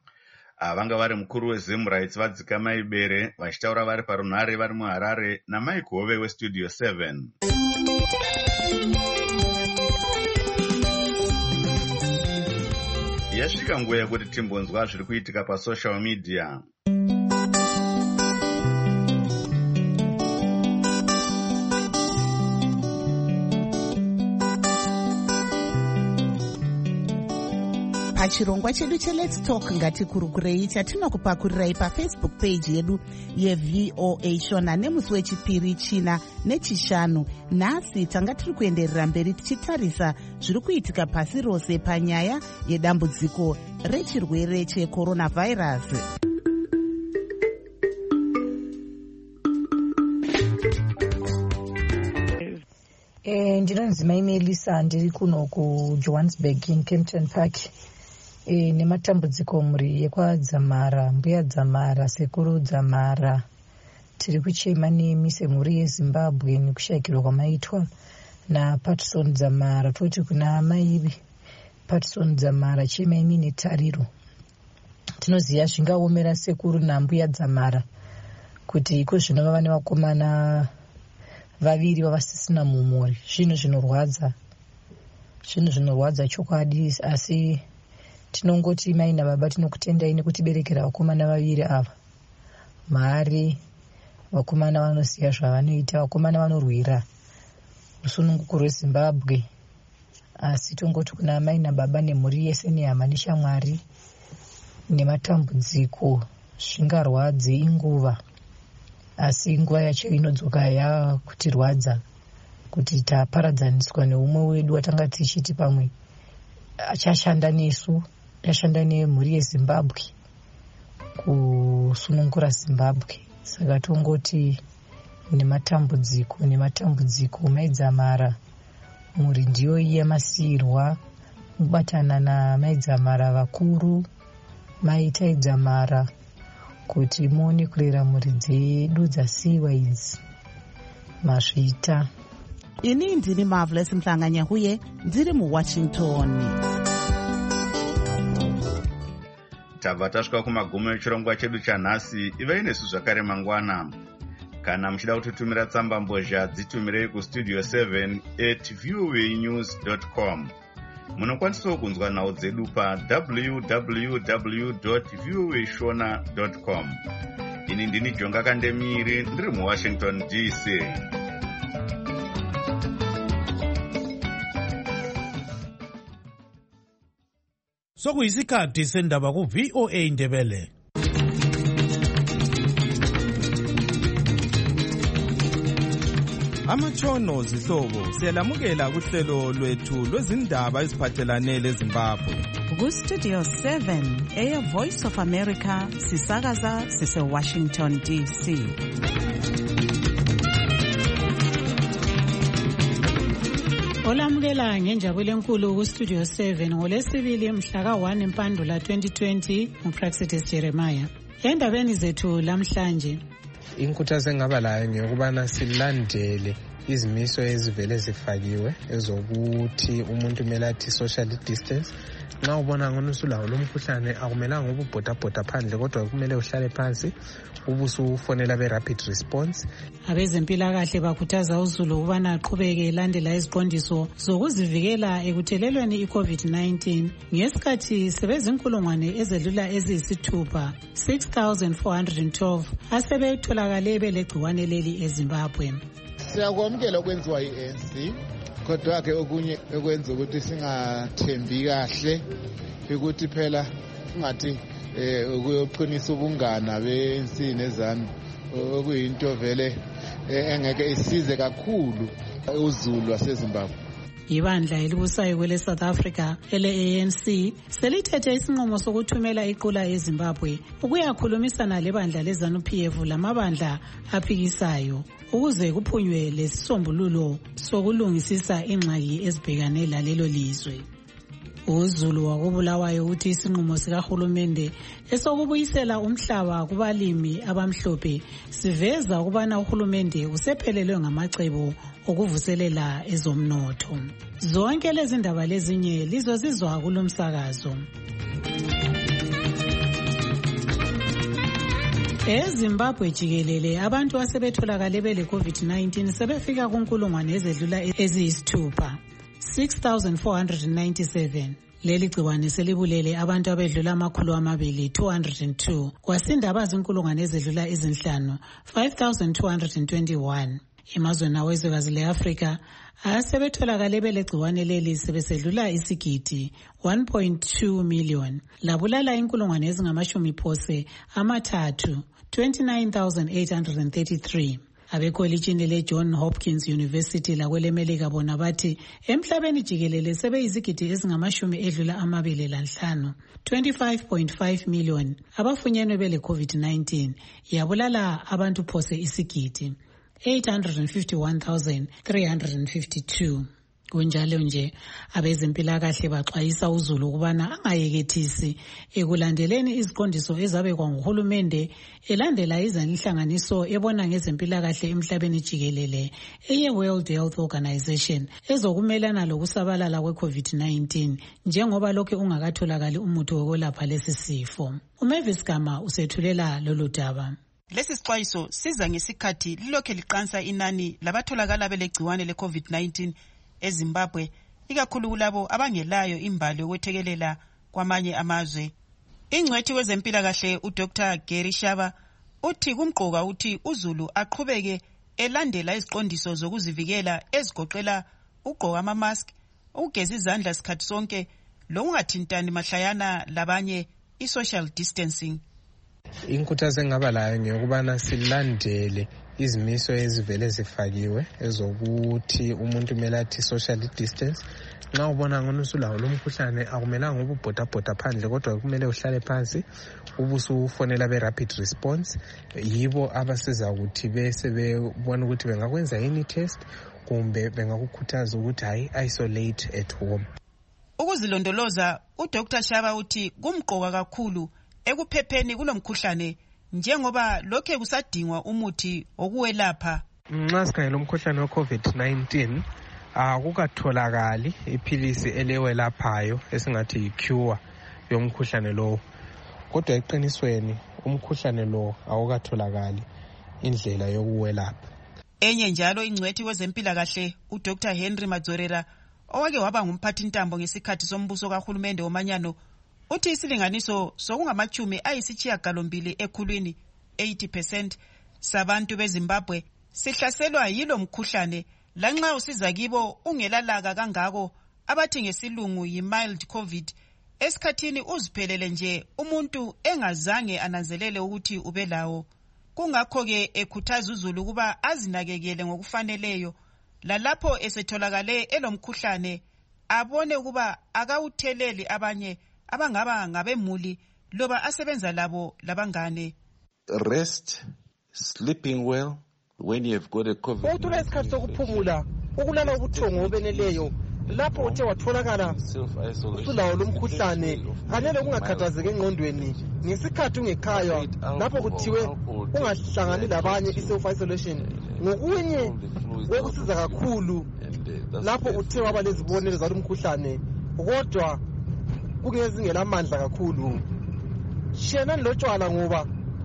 Vanga vari mukuru weZim Rights vadzika maibere vachitaura vari parunhare vari muHarare naMike Hove weStudio seven. Yasvika nguva yekuti timbonzwa zviri kuitika pasocial media. Pachirongwa chedu cheLet's Talk ngatikurukurei chatinokupakurirai pafacebook page yedu yeV O A Shona nemusi wechipiri, china nechishanu. Nhasi tanga tiri kuenderera mberi tichitarisa zviri kuitika pasi rose panyaya yedambudziko rechirwere checoronavirus. Eh, ndinonzi Mai Melisa, ndiri kuno kuJohannesburg in Kempton Park. E, nematambudziko muri yekwadzamara, mbuya dzamara, sekuru dzamara. Tiri kuchema nemi semhuri yeZimbabwe nekushayikirwa kwamaitwa naPatson Dzamara. Toti kuna mai Patson Dzamara, chema imi netariro. Tinoziva zvingaomera sekuru nambuya dzamara kuti iko zvino vava nevakomana vaviri vavasisina mumuri. Zvinhu zvinorwadza, zvinhu zvinorwadza chokwadi, asi tinongoti mai nababa tinokutendai nekutiberekera vakomana vaviri ava. Mari vakomana vanoziva zvavanoita, vakomana vanorwira rusununguko rweZimbabwe. Asi tongoti kuna mai nababa nemhuri yese nehama neshamwari, nematambudziko zvingarwadze inguva, asi nguva yacho inodzoka yakutirwadza kuti taparadzaniswa neumwe wedu watanga tichiti pamwe achashanda nesu, achashanda nemhuri yeZimbabwe kusunungura Zimbabwe. Saka tongoti nematambudziko nematambudziko maidzamara, muri ndiyo yamasiyirwa kubatana namaidzamara vakuru maitaidzamara kuti muone kurera mhuri dzedu dzasiyiwa idzi masvita. Ini ndini Marvelous Mhlanga-Nyahuye ndiri muWashington. Tabva tasvika kumagumo echirongwa chedu chanhasi. Ivai nesu zvakare mangwana. Kana muchida kutitumira tsamba mbozha dzitumirei kustudio seven at voa news dot com. Munokwanisawo kunzwa nhau dzedu pa w w w dot voa shona dot com. Ini ndini Jonga Kandemiri ndiri muWashington D C. Sokuyisikhathi sendaba ku V O A Ndebele. Amatshono zihlobo siyalamukela kuhlelo lwethu lwezindaba eziphathelane leZimbabwe. Ku Studio seven eya Voice of America sisakaza sise Washington D C. Olamukela ngenjabulo enkulu ku Studio seven ngolesibili mhla ka one Mpandula twenty twenty uPraxitis Jeremiah. Endabeni zethu lamhlanje inkuthazo engaba layo ngiyokubana silandele izimiso ezivele zifakiwe ezokuthi umuntu kumele athi social distance. Nxa ubona ngona usulawo lomkhuhlane akumelanga ububhodabhoda phandle kodwa kumele uhlale phansi ubusufonela be rapid response. Abezempilakahle bakhuthaza uzulu ukubana aqhubeke elandela iziqondiso zokuzivikela ekuthelelweni i-COVID nineteen ngesikhathi sebezinkulungwane ezedlula eziyisithupha six thousand four hundred twelve asebetholakale belegciwane leli eZimbabwe. Siyakwamukela okwenziwa yi-A N C kodwa ke okunye ekwenza ukuthi singathembi kahle ukuthi phela ungathi eh ukuyoqinisa ubungana be-A N C neZANU okuyinto vele engeke isize kakhulu uzulu waseZimbabwe. Ibandla elibusayo kwele South Africa ele-A N C selithethe isinqumo sokuthumela iqula eZimbabwe ukuyakhulumisana lebandla leZANU P F lamabandla aphikisayo ukuze kuphunywe lesisombululo sokulungisisa ingxaki ezibhekane lalelo lizwe. UZulu wakubulawayo uthi isinqumo sikahulumende esokubuyisela umhlaba kubalimi abamhlophe siveza ukubana uhulumende usephelelwe ngamacebo okuvuselela ezomnotho. Zonke lezi ndaba lezinye lizozizwa kulomsakazo. EZimbabwe jikelele abantu asebetholakale bele COVID nineteen sebefika kunkulungwane ezedlula eziyisithupha six thousand four hundred ninety-seven. Leli gciwane selibulele abantu abedlula amakhulu amabili two hundred two kwasinda abazinkulungwane ezedlula ezinhlanu five thousand two hundred twenty-one. Emazweni awezwekazi le-Afrika asebetholakale bele gciwane leli sebesedlula isigidi one point two million labulala inkulungwane ezingamashumi phose amathathu twenty-nine thousand eight hundred thirty-three. Abekolitshini le-John Hopkins University lakwelemelika bona bathi emhlabeni jikelele sebeyizigidi ezingamashumi edlula amabili lanhlanu twenty-five point five million abafunyenwe bele COVID nineteen yabulala abantu phose isigidi eight hundred fifty-one thousand three hundred fifty-two. Kunjalo nje abezempilakahle baxwayisa uzulu ukubana angayekethisi ekulandeleni iziqondiso ezabekwa nguhulumende elandela izinhlanganiso ebona ngezempilakahle emhlabeni jikelele eye World Health Organization ezokumelana lokusabalala kwe-COVID nineteen njengoba lokho ungakatholakali umuthi wokwelapha lesi sifo. uMavis Gama usethulela lolu daba. Lesi sixwayiso siza ngesikhathi lilokhe liqansa inani labatholakala belegciwane le-COVID nineteen eZimbabwe ikakhulu kulabo abangelayo imbali yokwethekelela kwamanye amazwe. Ingcwethi wezempilakahle uDr Gary Shaba uthi kumqoka uthi uzulu aqhubeke elandela iziqondiso zokuzivikela ezigoqela ugqoka ama-mask, ukugeza izandla sikhathi sonke, lokungathintani mahlayana labanye, i-social distancing. Inkuthazo engaba layo ngiyokubana silandele izimiso ezivele zifakiwe ezokuthi umuntu kumele athi social distance. Nxa ubona ngona usulawo lomkhuhlane akumelanga ububhodabhoda phandle kodwa kumele uhlale phansi ubusufonela be rapid response. Yibo abasiza ukuthi bese bebona ukuthi bengakwenza yini test kumbe bengakukhuthaza ukuthi hayi isolate at home. Ukuzilondoloza, uDr Shaba uthi kumqoka kakhulu ekuphepheni kulomkhuhlane njengoba lokhe kusadingwa umuthi wokuwelapha. Nxa sikhangela umkhuhlane we-COVID nineteen akukatholakali iphilisi elewelaphayo esingathi yi-cure yomkhuhlane lowo. Kodwa eqinisweni umkhuhlane lo awukatholakali indlela yokuwelapha. Enye njalo ingcwethi wezempilakahle uDr Henry Madzorera owake waba ngumphathintambo ngesikhathi sombuso kahulumende womanyano uthi isilinganiso sokungamachumi ayisishiyagalombili ekhulwini eighty percent sabantu beZimbabwe sihlaselwa yilo mkhuhlane lanxa usiza kibo ungelalaka kangako abathi ngesilungu yi-mild COVID. Esikhathini uziphelele nje umuntu engazange ananzelele ukuthi ubelawo. Kungakho-ke ekhuthaza uzulu kuba azinakekele ngokufaneleyo lalapho esetholakale elomkhuhlane abone kuba akawutheleli abanye abangaba ngabemuli loba asebenza labo labangane. Rest, sleeping well when you have got a COVID. Uthola isikhathi sokuphumula, ukulala ubuthongo obeneleyo lapho uthe watholakala usulawo lomkhuhlane kanele kungakhathazeki engqondweni ngesikhathi ungekhaya lapho kuthiwe ungahlangani labanye i-self isolation ngokunye okusiza kakhulu lapho uthe waba lezibonelo zalo mkhuhlane kodwa kungezingelamandla kakhulu. Shiyana lotshwala ngoba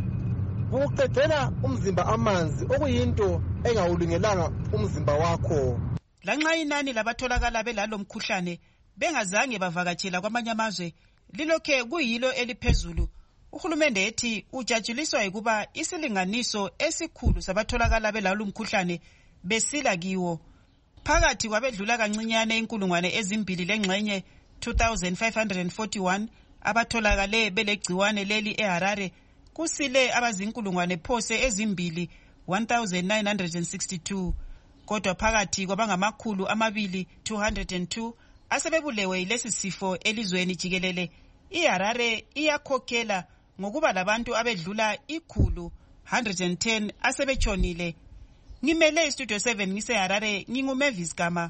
buqedela umzimba amanzi okuyinto engawulungelanga umzimba wakho. Lanxa inani labatholakala belalo mkhuhlane bengazange bavakatshela kwamanye amazwe lilokhe kuyilo eliphezulu. Uhulumende ethi ujatshuliswa ukuba isilinganiso esikhulu sabatholakala belalo mkhuhlane besila kiwo. Phakathi kwabedlula kancinyane inkulungwane ezimbili lengxenye two thousand five hundred forty-one abatholakale belegciwane leli eHarare kusile abazinkulungwane phose ezimbili one thousand nine hundred sixty-two. Kodwa phakathi kwabangamakhulu amabili two hundred two asebebulewe yilesi sifo elizweni jikelele, iHarare iyakhokhela ngokuba labantu abedlula ikhulu one hundred ten asebetshonile. Ngimele istudio seven ngiseHarare, nginguMavis Gama.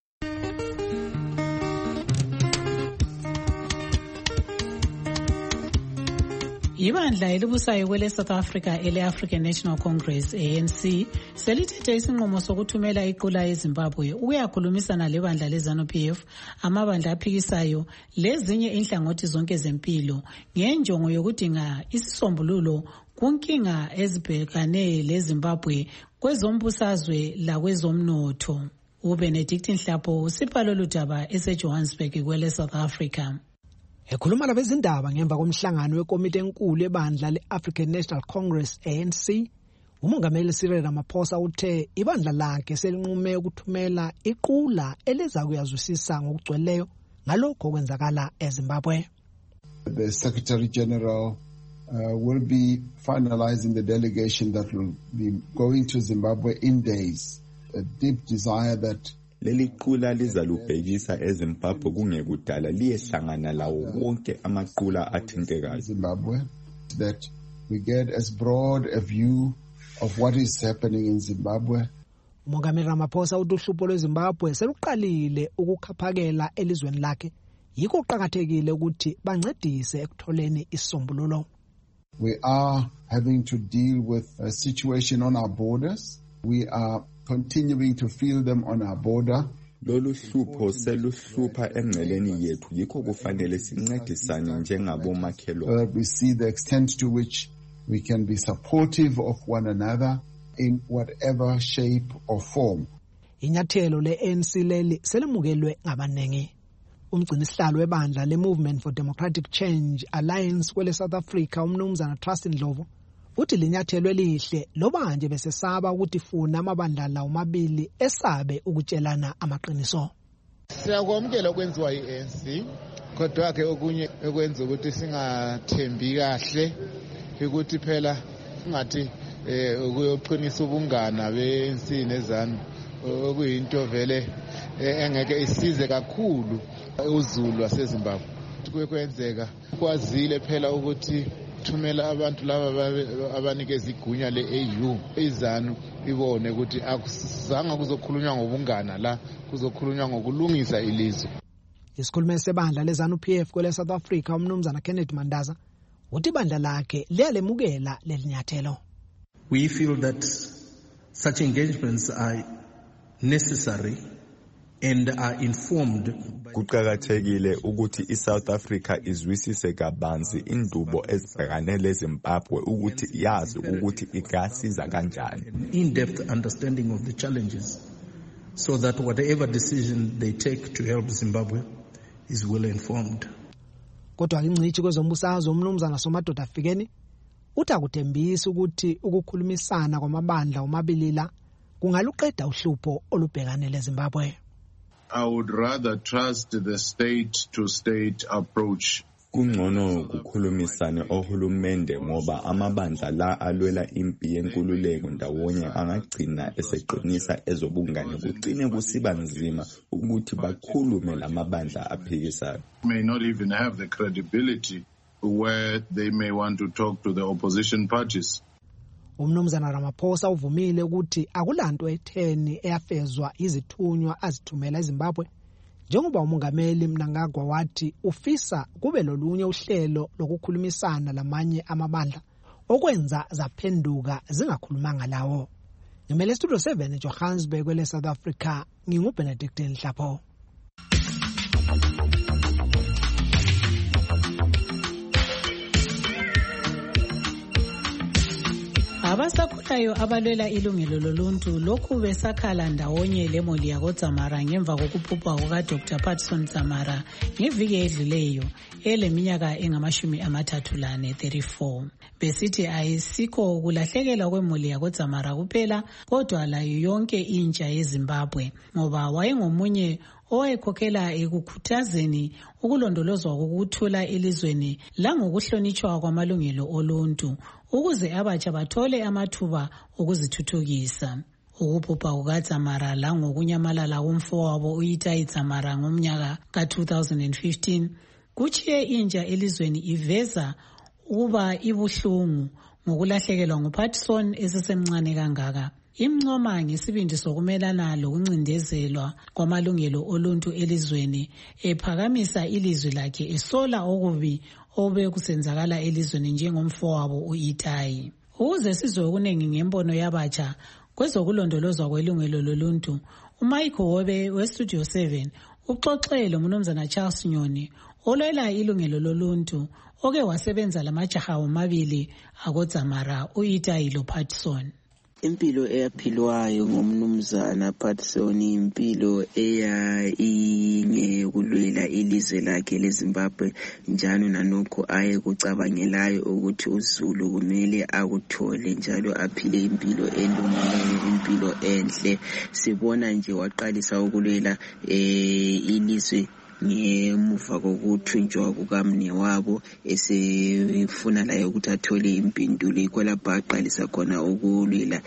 Ibandla elibusayo kwele South Africa ele African National Congress A N C selithethe isinqumo sokuthumela iqula eZimbabwe ukuyakhulumisana lebandla leZANU P F, amabandla aphikisayo lezinye inhlangothi zonke zempilo ngenjongo yokudinga isisombululo kunkinga ezibhekane leZimbabwe kwezombusazwe lakwezomnotho. uBenedict Nhlapo usipha lolu daba eseJohannesburg kwele South Africa. Ekhuluma labezindaba ngemva komhlangano wekomiti enkulu ebandla le-African National Congress A N C, umongameli Cyril Ramaphosa uthe ibandla lakhe selinqume ukuthumela iqula eliza kuyazwisisa ngokugcweleyo ngalokho okwenzakala eZimbabwe. The Secretary General uh, will be finalizing the delegation that will be going to Zimbabwe in days. A deep desire that leli qula lizalubhekisa eZimbabwe kungekudala liyehlangana lawo wonke amaqula athintekayo Zimbabwe, that we get as broad a view of what is happening in Zimbabwe. Umongameli Ramaphosa uthi uhlupho lweZimbabwe seluqalile ukukhaphakela elizweni lakhe, yikho kuqakathekile ukuthi bancedise ekutholeni isisombululo. We are having to deal with a situation on our borders. We are continuing to feel them on our border. Lolu hlupho seluhlupha engceleni yethu, yikho kufanele sincedisane njengabomakhelwane. Uh, we see the extent to which we can be supportive of one another in whatever shape or form. Inyathelo le-A N C leli selimukelwe ngabanengi. Umgcinisihlalo webandla le-Movement for Democratic Change Alliance kwele South Africa, umnumzana Trust Ndlovu, uthi linyathelo elihle loba nje besesaba ukuthi funa amabandla la omabili esabe ukutshelana amaqiniso. Siyakwamukela okwenziwa yi-A N C, kodwa ke okunye ekwenza ukuthi singathembi kahle ukuthi phela ngathi ukuyoqinisa ubungana be-A N C neZANU okuyinto vele engeke isize kakhulu uzulu waseZimbabwe. Kuyokwenzeka kwazile phela ukuthi thumela abantu laba abanikeza igunya le-A U iZANU ibone ukuthi akuzange kuzokhulunywa ngobungana la, kuzokhulunywa ngokulungisa ilizwe. Isikhulumeli sebandla leZANU-P F kwele South Africa umnumzana Kenneth Mandaza uthi ibandla lakhe liyalemukela lelinyathelo. We feel that such engagements are necessary and are informed. Kuqakathekile ukuthi iSouth Africa izwisise kabanzi indubo ezibhekane leZimbabwe ukuthi yazi ukuthi ingasiza kanjani. In-depth understanding of the challenges so that whatever decision they take to help Zimbabwe is well informed. Kodwa ingcithi kwezombusazwe umnumzana Somadoda Fikeni uthi akuthembisa ukuthi ukukhulumisana kwamabandla omabili la kungaluqeda uhlupho olubhekane leZimbabwe. I would rather trust the state to state approach. Kungcono kukhulumisane ohulumende ngoba amabandla la alwela impi yenkululeko ndawonye angagcina eseqinisa ezobungane kugcine kusiba nzima ukuthi bakhulume lamabandla aphikisayo. May not even have the credibility where they may want to talk to the opposition parties. Umnumzana Ramaphosa uvumile ukuthi akulanto etheni eyafezwa izithunywa azithumela eZimbabwe njengoba umongameli Mnangagwa wathi ufisa kube lolunye uhlelo lokukhulumisana lamanye amabandla okwenza zaphenduka zingakhulumanga lawo. Ngimele Studio seven eJohannesburg kwele South Africa nginguBenedict Nhlapho. Abasakhulayo abalwela ilungelo loluntu lokhu besakhala ndawonye lemoli yakoDzamara ngemva kokuphupha kuka Doctor Patson Dzamara ngeviki edluleyo eleminyaka engamashumi amathathu lane thirty-four. Besithi ayisikho kulahlekelwa kwemoli yakoDzamara kuphela kodwa layo yonke intsha yeZimbabwe ngoba wayengomunye owayekhokhela ekukhuthazeni ukulondolozwa kokuthula elizweni langokuhlonitshwa kwamalungelo oluntu ukuze abatsha bathole amathuba okuzithuthukisa. Ukuphupha kukaDzamara langokunyamalala komfowabo uItai Dzamara ngomnyaka ka two thousand fifteen kuchiye intsha elizweni iveza ukuba ibuhlungu ngokulahlekelwa nguPatson esesemncane kangaka. Imncoma ngesibindi sokumelana lokuncindezelwa kwamalungelo oluntu elizweni ephakamisa ilizwi lakhe esola okubi obe kusenzakala elizweni njengomfowabo uItai. Ukuze sizwe okuningi ngembono yabatsha kwezokulondolozwa kwelungelo loluntu, uMichael Wobe weStudio seven uxoxele umnumzana Charles Nyoni olwela ilungelo loluntu oke wasebenza lamajaha omabili akoDzamara uItai loPatson. Impilo eyaphilwayo ngomnumzana Patson impilo eya ingekulwela ilizwe lakhe leZimbabwe njalo nanokho aye kucabangelayo ukuthi uZulu kumele akuthole njalo aphile impilo elungileyo impilo enhle. Sibona nje waqalisa ukulwela eh ilizwe ngemuva kokuthunjwa kukamnewabo esefuna layo ukuthi athole impendulo ikho lapho aqalisa khona ukulwela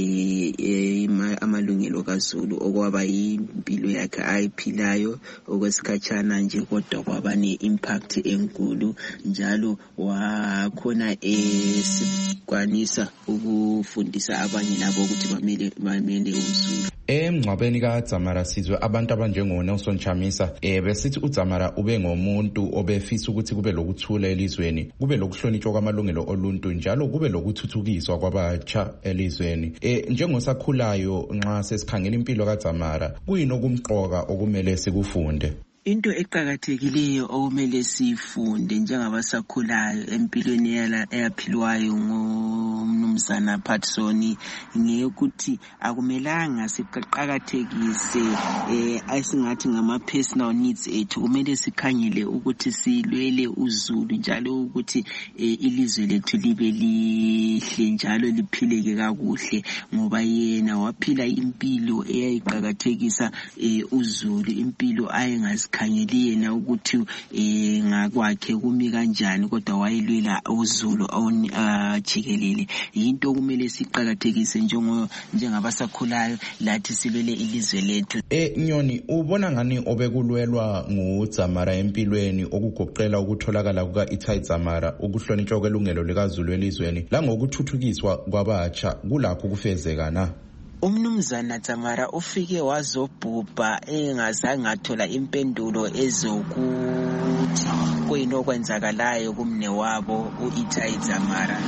amalungelo kaZulu okwaba impilo yakhe ayiphilayo okwesikhatshana nje kodwa kwaba ne-impact enkulu njalo wakhona esikwanisa ukufundisa abanye labo ukuthi bamele bamele uZulu. Emngcwabeni kaDzamara sizwe abantu abanjengo Nelson Chamisa eh besithi uDzamara ube ngomuntu obefisa ukuthi kube lokuthula elizweni, kube lokuhlonitshwa kwamalungelo oluntu njalo kube lokuthuthukiswa kwabatsha elizweni. Eh njengosakhulayo nxa sesikhangela impilo kaDzamara kuyini okumqoka okumele sikufunde? Into eqhakathekileyo okumele sifunde njengabasakhulayo empilweni yala eyaphilwayo ngomnumzana Patson ngekuthi akumelanga siqhakathekise eh asingathi ngama personal needs ethu, kumele sikhangele ukuthi silwele uZulu njalo ukuthi eh, ilizwe lethu libe lihle njalo liphileke kakuhle ngoba yena waphila impilo eyayiqhakathekisa eh, uZulu, impilo ayengazi khangeli yena ukuthi eh ngakwakhe kumi kanjani kodwa wayilwela uZulu ajikelele. Into kumele siqhakathekise njengo njengabasakhulayo lathi silwele ilizwe lethu. Eh Nyoni, ubona ngani obekulwelwa nguDzamara empilweni okugoqela ukutholakala kukaItai Dzamara, ukuhlonitshwa kwelungelo likaZulu elizweni la ngokuthuthukiswa kwabatsha kulapho kufezeka na? umnumzana Dzamara ufike wazobhubha engazange athola impendulo ezokuthi kuyini okwenzakalayo kumnewabo u-Itai Dzamara.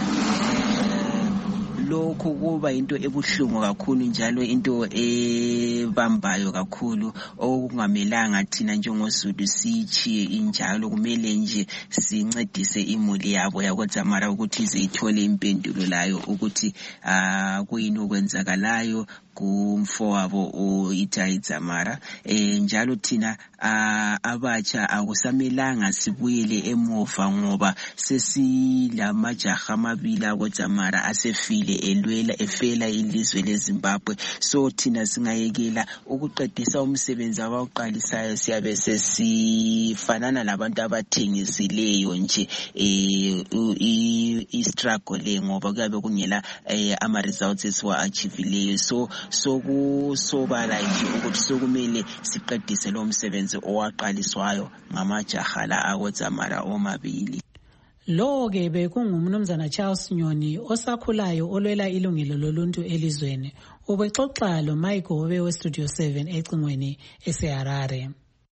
Lokhu kuba into ebuhlungu kakhulu njalo into ebambayo kakhulu okungamelanga thina njengoZulu siyichiye injalo. Kumele nje sincedise imuli yabo yakoDzamara ukuthi ize ithole impendulo layo ukuthi ah kuyini okwenzakalayo kumfowabo u-Itai Dzamara. Eh njalo thina abatsha akusamelanga sibuyele emuva ngoba sesilamajaha amabili akoDzamara asefile elwela efela ilizwe leZimbabwe. So thina singayekela ukuqedisa umsebenzi abawuqalisayo siyabe sesifanana labantu abathengisileyo nje eh i-struggle le ngoba kuyabe kungela ama results esiwa achievileyo. So sokusobala nje ukuthi sokumele siqedise lo msebenzi owaqaliswayo ngamajaha la akoDzamara omabili. Lo ke bekungumnumzana Charles Nyoni osakhulayo olwela ilungelo loluntu elizweni. Ubexoxa lo Mike Hobe we Studio seven ecingweni eseHarare.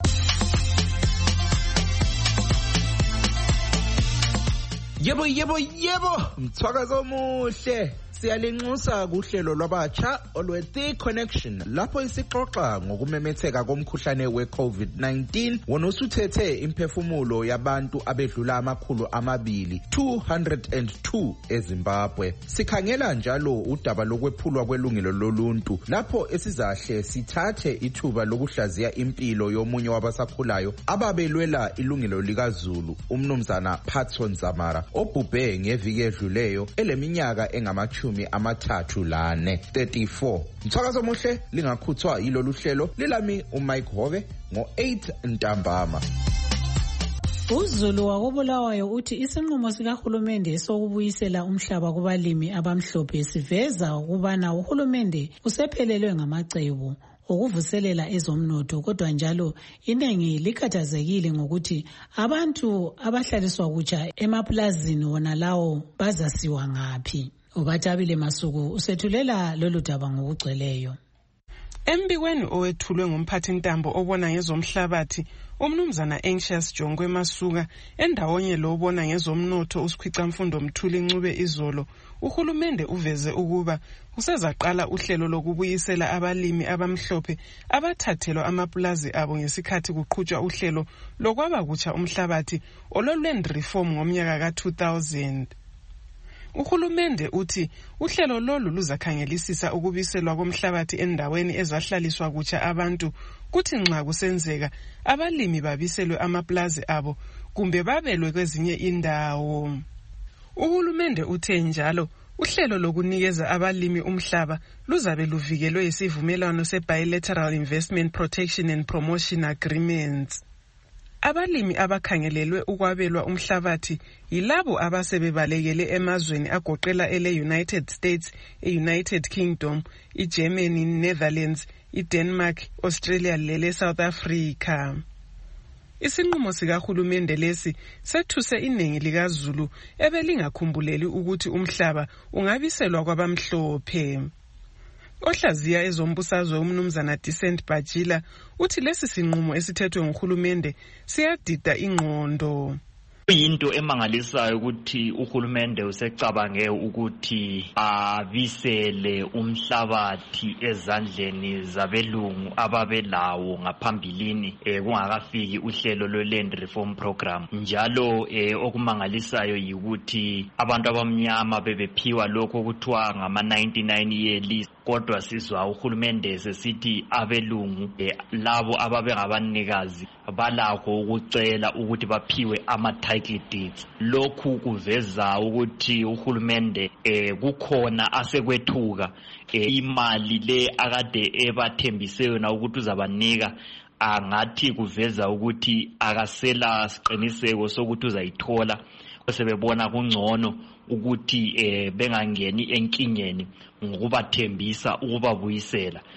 Yebo yebo yebo mthwakazo omuhle siyalinxusa kuhlelo lwabatsha olwe The Connection lapho isixoxa ngokumemetheka komkhuhlane we-COVID nineteen wona usuthethe imphefumulo yabantu abedlula amakhulu amabili two hundred two eZimbabwe. Sikhangela njalo udaba lokwephulwa kwelungelo loluntu lapho esizahle sithathe ithuba lokuhlaziya impilo yomunye wabasakhulayo ababelwela ilungelo likaZulu umnumzana Patson Dzamara obhubhe ngeviki edluleyo eleminyaka engamachu amathathu lane thirty-four. Mthakazo muhle lingakhuthwa yilolu hlelo lilami uMike Hobe ngo eight ntambama. uZulu wakobulawayo uthi isinqumo sikahulumende sokubuyisela umhlaba kubalimi abamhlophe siveza ukubana uhulumende usephelelwe ngamacebo ukuvuselela ezomnotho kodwa njalo inengi likhathazekile ngokuthi abantu abahlaliswa kutsha emaplazini wona lawo bazasiwa ngaphi. Ubatabile Masuku usethulela lolu daba ngokugcweleyo. Embikweni owethulwe ngumphathi ntambo obona ngezomhlabathi umnumzana Anxious Jongwe Masuka endawonye lo obona ngezomnotho usikhwica mfundo Mthuli Ncube izolo uhulumende uveze ukuba usezaqala uhlelo lokubuyisela abalimi abamhlophe abathathelwa amaplazi abo ngesikhathi kuqhutshwa uhlelo lokwaba kutsha umhlabathi ololwend reform ngomnyaka ka two thousand. Uhulumende uthi uhlelo lolu luzakhangelisisa ukubiselwa komhlabathi endaweni ezahlaliswa kutsha abantu kuthi nxa kusenzeka abalimi babiselwe amaplazi abo kumbe babelwe kwezinye indawo. Uhulumende uthe njalo uhlelo lokunikeza abalimi umhlaba luzabe luvikelwe isivumelwano se-Bilateral Investment Protection and Promotion Agreements. Abalimi abakhangelelwe ukwabelwa umhlabathi yilabo abasebebalekele emazweni agoqela ele United States, e-United Kingdom, i-Germany, Netherlands, i-Denmark, Australia lele South Africa. Isinqumo sikahulumende lesi sethuse inengi likaZulu ebelingakhumbuleli ukuthi umhlaba ungabiselwa kwabamhlophe. Ohlaziya ezombusazwe umnumzana Decent Bajila uthi lesi sinqumo esithethwe nguhulumende siyadida ingqondo. Kuyinto emangalisayo ukuthi uhulumende usecabange ukuthi abisele umhlabathi ezandleni zabelungu ababelawo ngaphambilini eh kungakafiki uhlelo lwe-land reform program. Njalo eh okumangalisayo yikuthi abantu abamnyama bebephiwa lokho kuthiwa ngama ninety-nine year lease kodwa sizwa uhulumende sesithi abelungu eh, labo ababengabanikazi balakho ukucela ukuthi baphiwe ama title deeds. Lokhu kuveza ukuthi uhulumende eh, kukhona asekwethuka eh, imali le akade ebathembise na ukuthi uzabanika angathi kuveza ukuthi akasela siqiniseko sokuthi uzayithola sebebona kungcono ukuthi eh, bengangeni enkingeni ngokubathembisa ukubabuyisela.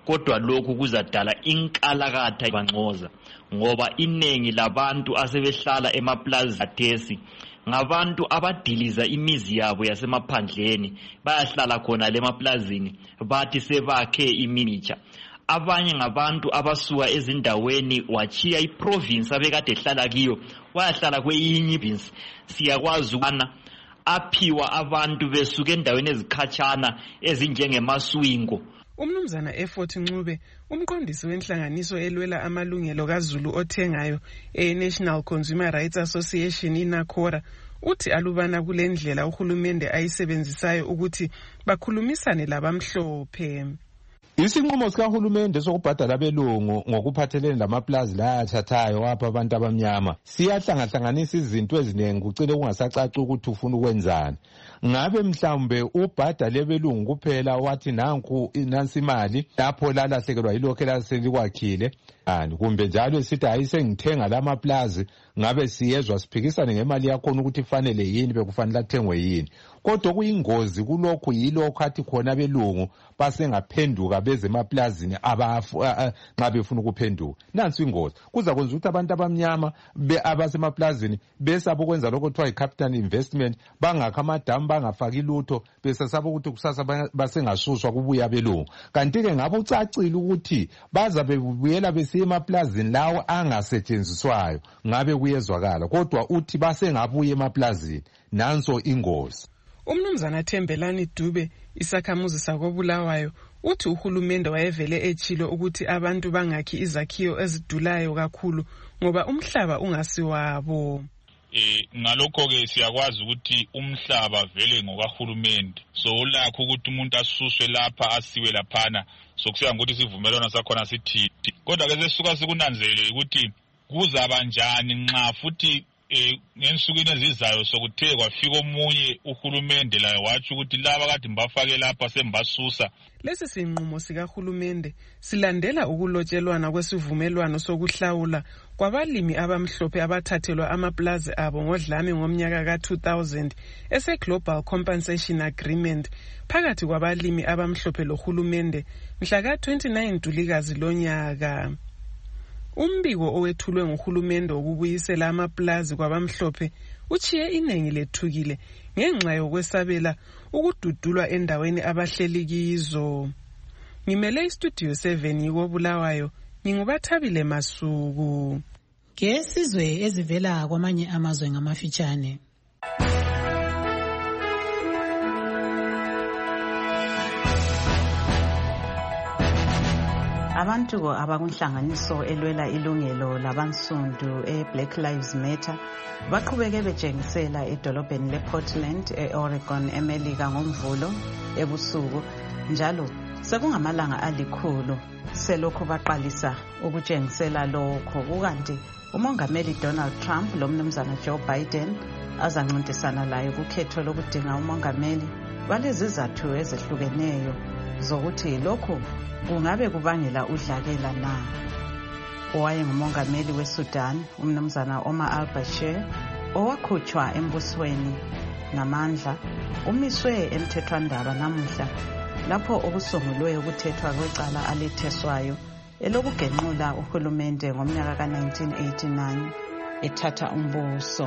kodwa lokhu kuzadala inkalakatha banxoza ngoba iningi labantu asebehlala emaplaza khathesi ngabantu abadiliza imizi yabo yasemaphandleni bayahlala khona lemaplazini bathi sebakhe iminicha. Abanye ngabantu abasuka ezindaweni wachiya iprovince abekade ehlala kiyo wayahlala kweyinye iprovince. Siyakwazi ukubana aphiwa abantu besuka endaweni ezikhatshana ezinjengemaswingo. Umnumzana Effort Ncube, umqondisi wenhlanganiso elwela amalungelo kaZulu othengayo e-National Consumer Rights Association iNACORA, uthi alubana kulendlela uhulumende ayisebenzisayo ukuthi bakhulumisane labamhlophe. Isinqumo sikahulumende sokubhadala abelungu ngokuphathelene lamaplazi la athathayo apha abantu abamnyama siyahlangahlanganisa izinto eziningi kucine kungasacaci ukuthi ufuna ukwenzani. Ngabe mhlawumbe ubhadala abelungu kuphela wathi nanku nansi imali lapho lalahlekelwa yilokho elaselikwakhile ani kumbe njalo esithi ayisengithenga lamaplazi ngabe siyezwa siphikisane ngemali yakho ukuthi ifanele yini bekufanele athengwe yini. Kodwa kuyingozi kulokhu yilokho athi khona abelungu basengaphenduka beze emaplazini abafu nxa befuna ukuphenduka. Nansi ingozi kuza kwenza ukuthi abantu abamnyama abasemaplazini besaba ukwenza lokho kuthiwa i-capital investment bangakha amadamu bangafaki lutho besasaba ukuthi kusasa basengasuswa kubuya abelungu. Kanti-ke ngabe ucacile ukuthi baza bebuyela besiya emaplazini lawo angasetshenziswayo ngabe kuyezwakala kodwa uthi basengabuya emaplazini. Nanso ingozi. Umnumzana Thembelani Dube, isakhamuzi sakobulawayo, uthi uhulumende wayevele echilo ukuthi abantu bangakhi izakhiwo ezidulayo kakhulu ngoba umhlaba ungasiwabo. Eh ngalokho ke siyakwazi ukuthi umhlaba vele ngokahulumende, so ulakho ukuthi umuntu asuswe lapha asiwe laphana, so kusiya ngokuthi sivumelana sakhona sithi. Kodwa ke sesuka sikunanzele ukuthi kuzaba njani nxa futhi eh ngensukwini ezizayo sokuthe kwafika omunye uhulumende layo wathi ukuthi laba kade mbafake lapha sembasusa. Lesi sinqumo sikahulumende silandela ukulotshelwana kwesivumelwano sokuhlawula kwabalimi abamhlophe abathathelwa amaplazi abo ngodlame ngomnyaka ka two thousand ese Global Compensation Agreement phakathi kwabalimi abamhlophe lohulumende mhla ka twenty-nine Ntulikazi lonyaka. Umbiko owethulwe nguhulumende ukubuyisela amaplazi kwabamhlophe uchiye inengi lethukile ngenxa yokwesabela ukududulwa endaweni abahleli kizo. Ngimele istudio seven yikobulawayo, ngingubathabile Masuku. Ngesizwe ezivela kwamanye amazwe ngamafitshane. Abantu abakunhlanganiso elwela ilungelo labansundu e-Black Lives Matter baqhubeke betshengisela edolobheni le-Portland e-Oregon eMelika ngomvulo ebusuku njalo sekungamalanga alikhulu selokhu baqalisa ukutshengisela lokho. Kukanti umongameli Donald Trump lomnumzana Joe Biden azancintisana laye kukhetho lokudinga umongameli balezizathu ezehlukeneyo zokuthi lokhu kungabe kubangela udlakela na. Owayengumongameli weSudan umnumzana Omar al-Bashir owakhutshwa embusweni namandla umiswe emthethwandaba namuhla lapho okusungulwe ukuthethwa kwecala aletheswayo elokugenqula uhulumende ngomnyaka ka nineteen eighty-nine ethatha umbuso.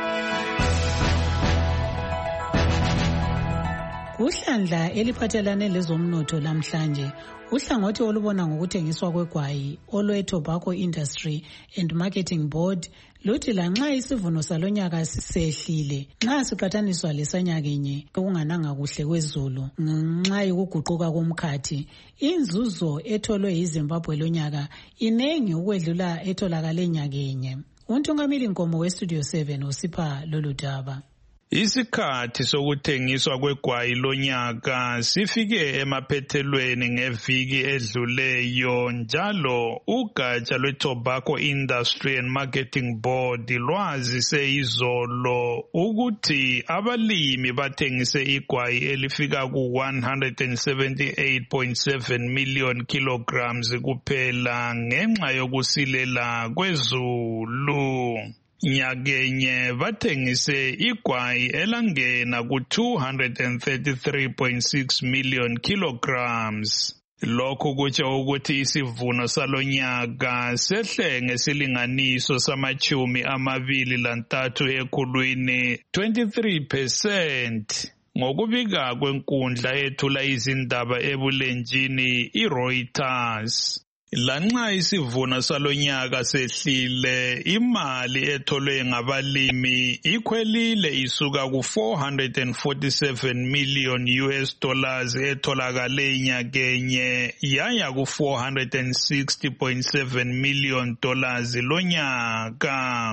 Uhlandla eliphathelane lezomnotho lamhlanje uhlangothi olubona ngokuthengiswa kwegwayi olwe Tobacco Industry and Marketing Board luthi lanxa isivuno salonyaka sisehlile nxa siqhathaniswa lesanyakenye okungananga kuhle kwezulu ngenxa yokuguquka komkhathi inzuzo etholwe yiZimbabwe lonyaka inengi ukwedlula etholakale nyakenye. Untungameli Nkomo weStudio seven usipha lolu daba. Isikhathi sokuthengiswa kwegwayi lonyaka sifike emaphethelweni ngeviki edluleyo njalo ugatsha lwe-Tobacco Industry and Marketing Board lwazise izolo ukuthi abalimi bathengise igwayi elifika ku one hundred seventy-eight point seven million kilograms kuphela ngenxa yokusilela kwezulu. Nyakenye bathengise igwayi elangena ku two hundred thirty-three point six million kilograms. Lokho kutsho ukuthi isivuno salonyaka sehle ngesilinganiso samachumi amabili lantathu ekhulwini twenty-three percent. Ngokubika kwenkundla ethula izindaba ebulenjini iReuters. Lanxa isivuno salonyaka sehlile, imali etholwe ngabalimi ikhwelile isuka ku four hundred forty-seven million U S dollars etholakale inyakenye yaya ku four hundred sixty point seven million dollars lonyaka.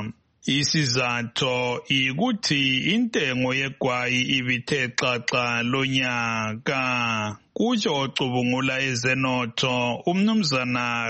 Isizathu ikuthi intengo yegwayi ibithe xaxa lonyaka. Kutsho ocubungula ezenotho umnumzana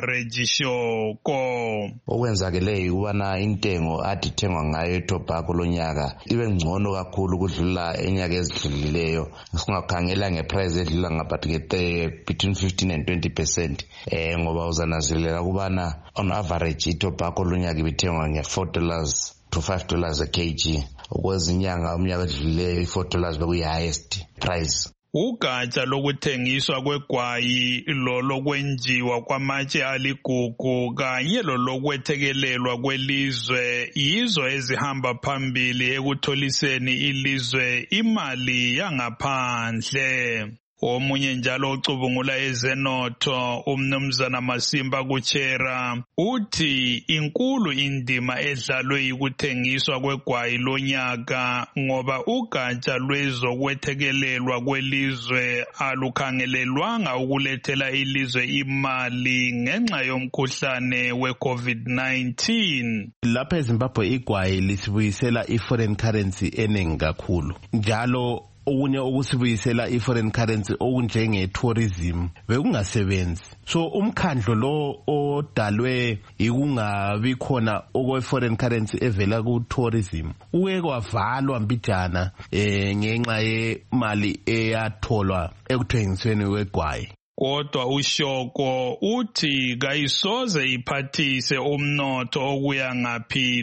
Regishoko. Okwenzakeleyo ukubana intengo adithengwa ngayo etobacco lonyaka ibe ngcono kakhulu kudlula enyaka ezidlulileyo. Singakhangela ngeprice edlula ngaphakathi between fifteen and twenty percent. Eh ngoba uzanazilela kubana on average itobacco lonyaka ibithengwa nge four dollars to five dollars a kg. Ukwezinyanga umnyaka edlulileyo four dollars bekuyi highest price. Ugatsha lokuthengiswa kwegwayi lolo kwenjiwa kwamatshe aligugu kanye lolokwethekelelwa kwelizwe yizo ezihamba phambili ekutholiseni ilizwe imali yangaphandle. Omunye njalo ocubungula ezenotho umnumzana Masimba Kuchera uthi inkulu indima edlalwe yikuthengiswa kwegwayi lonyaka ngoba ugatsha lwezokwethekelelwa kwelizwe alukhangelelwanga ukulethela ilizwe imali ngenxa yomkhuhlane we-COVID nineteen. Lapha eZimbabwe igwayi lisibuyisela i-foreign currency eningi kakhulu. Njalo okunye okusibuyisela i-foreign currency okunjenge tourism bekungasebenzi. So umkhandlo lo odalwe ikungabi khona okwe foreign currency evela ku tourism uke kwavalwa mbijana eh ngenxa yemali eyatholwa ekuthengisweni kwegwayi. Kodwa uShoko uthi kayisoze iphathise umnotho okuya ngaphi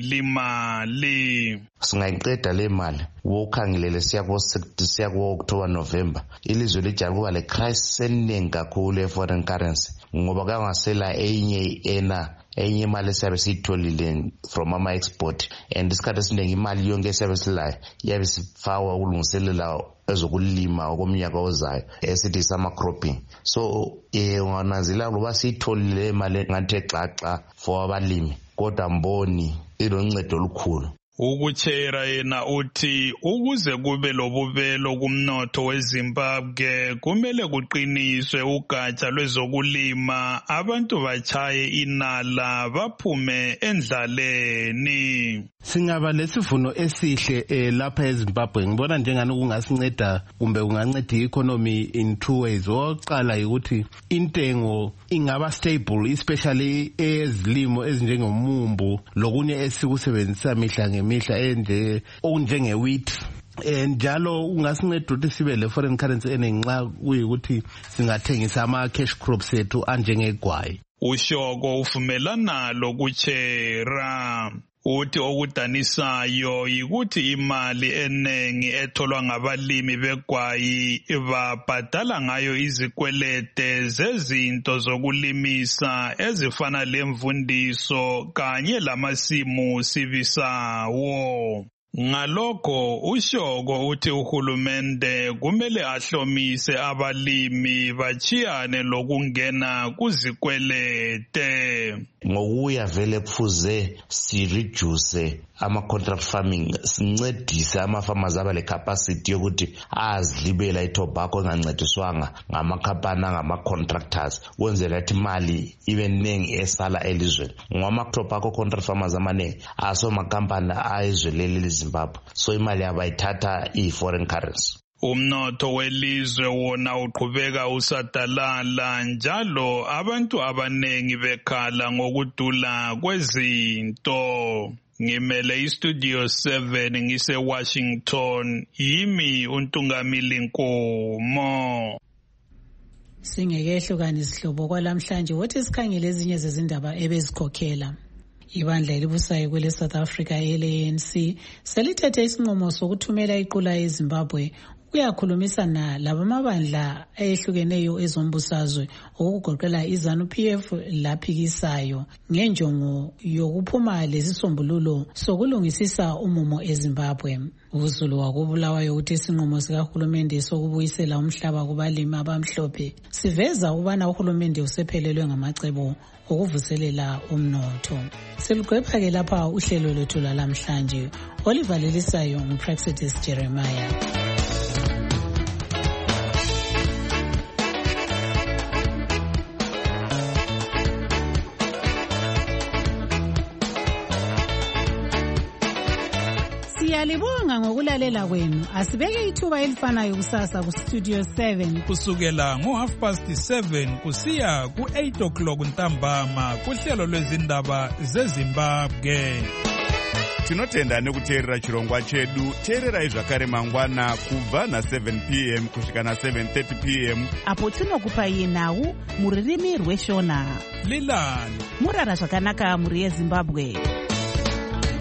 limali. Singayiqeda le mali wokhangelele siya ku siya ku October November ilizwe lijala kuba le crisis eningi kakhulu e foreign currency ngoba kangasela enye ena enye imali esiyabe siyitholile from ama export and isikhathi esiningi imali yonke esiyabe silayo yabe sifakwa ukulungiselela ezokulima okomnyaka ozayo esithi sama cropping. So eh unganazila ngoba siyitholile imali nganthe xaxa for abalimi kodwa mboni iloncedo olukhulu. Ukuchera yena uthi ukuze kube lobubelo kumnotho weZimbabwe kumele kuqiniswe ugatsha lwezokulima abantu bachaye inala baphume endlaleni. Singaba lesivuno esihle eh, lapha eZimbabwe ngibona njengani kungasinceda kumbe kunganceda i-economy in two ways. Oqala ukuthi intengo ingaba stable especially ezilimo ezinjengomumbu lokunye esikusebenzisa mihla ngemihla enje okunjenge wheat. Njalo ungasinceda ukuthi sibe le foreign currency enenxa kuyikuthi singathengisa ama cash crops ethu anjengegwayi. uShoko uvumelana lokuchera. Uthi okudanisayo yikuthi imali enengi etholwa ngabalimi begwayi babhadala ngayo izikwelete zezinto zokulimisa ezifana lemvundiso kanye lamasimu sibisawo. Ngalokho uShoko uthi uhulumende kumele ahlomise abalimi bachiyane lokungena kuzikwelete. Ngokuya vele kufuze si reduce ama contract farming sincedise ama farmers abale capacity yokuthi azilibela itobacco engancediswanga ngama company ngama contractors wenzela ukuthi imali ibe nengi esala elizweni. Ngoma tobacco contract farmers amane aso ma company ayizwelele eZimbabwe so imali abayithatha i foreign currency. Umnotho welizwe wona uqhubeka usadalala njalo abantu abanengi bekhala ngokudula kwezinto. Ngimele istudio seven ngise Washington yimi uNtungamili Nkomo. Singekehluka nisihlobo kwalamhlanje wothi sikhangele ezinye zezindaba ebezikhokhela. Ibandla elibusayo kwele South Africa L A N C selithethe isinqumo sokuthumela iqula eZimbabwe uyakhulumisana labamabandla ayehlukeneyo ezombusazwe okugoqela iZANU-P F laphikisayo ngenjongo yokuphuma lesisombululo sokulungisisa umumo eZimbabwe. UZulu wakubulawayo uthi isinqumo sikahulumende sokubuyisela umhlaba kubalimi abamhlophe siveza ukubana uhulumende usephelelwe ngamacebo okuvuselela umnotho. Siluqepha-ke lapha uhlelo lwethu lwalamhlanje olivalelisayo nguPraxidis Jeremiah. Siyalibonga ngokulalela kwenu. Asibeke ithuba elifanayo kusasa ku Studio seven kusukela ngo half past seven kusiya ku eight o'clock ntambama kuhlelo lwezindaba zeZimbabwe. Tinotenda nekuteerera chirongwa chedu. Teererai zvakare mangwana kubva na seven p m kusvika na seven thirty p m apo tinokupai nhau muririmi rweshona. Lilani murara zvakanaka muri yeZimbabwe.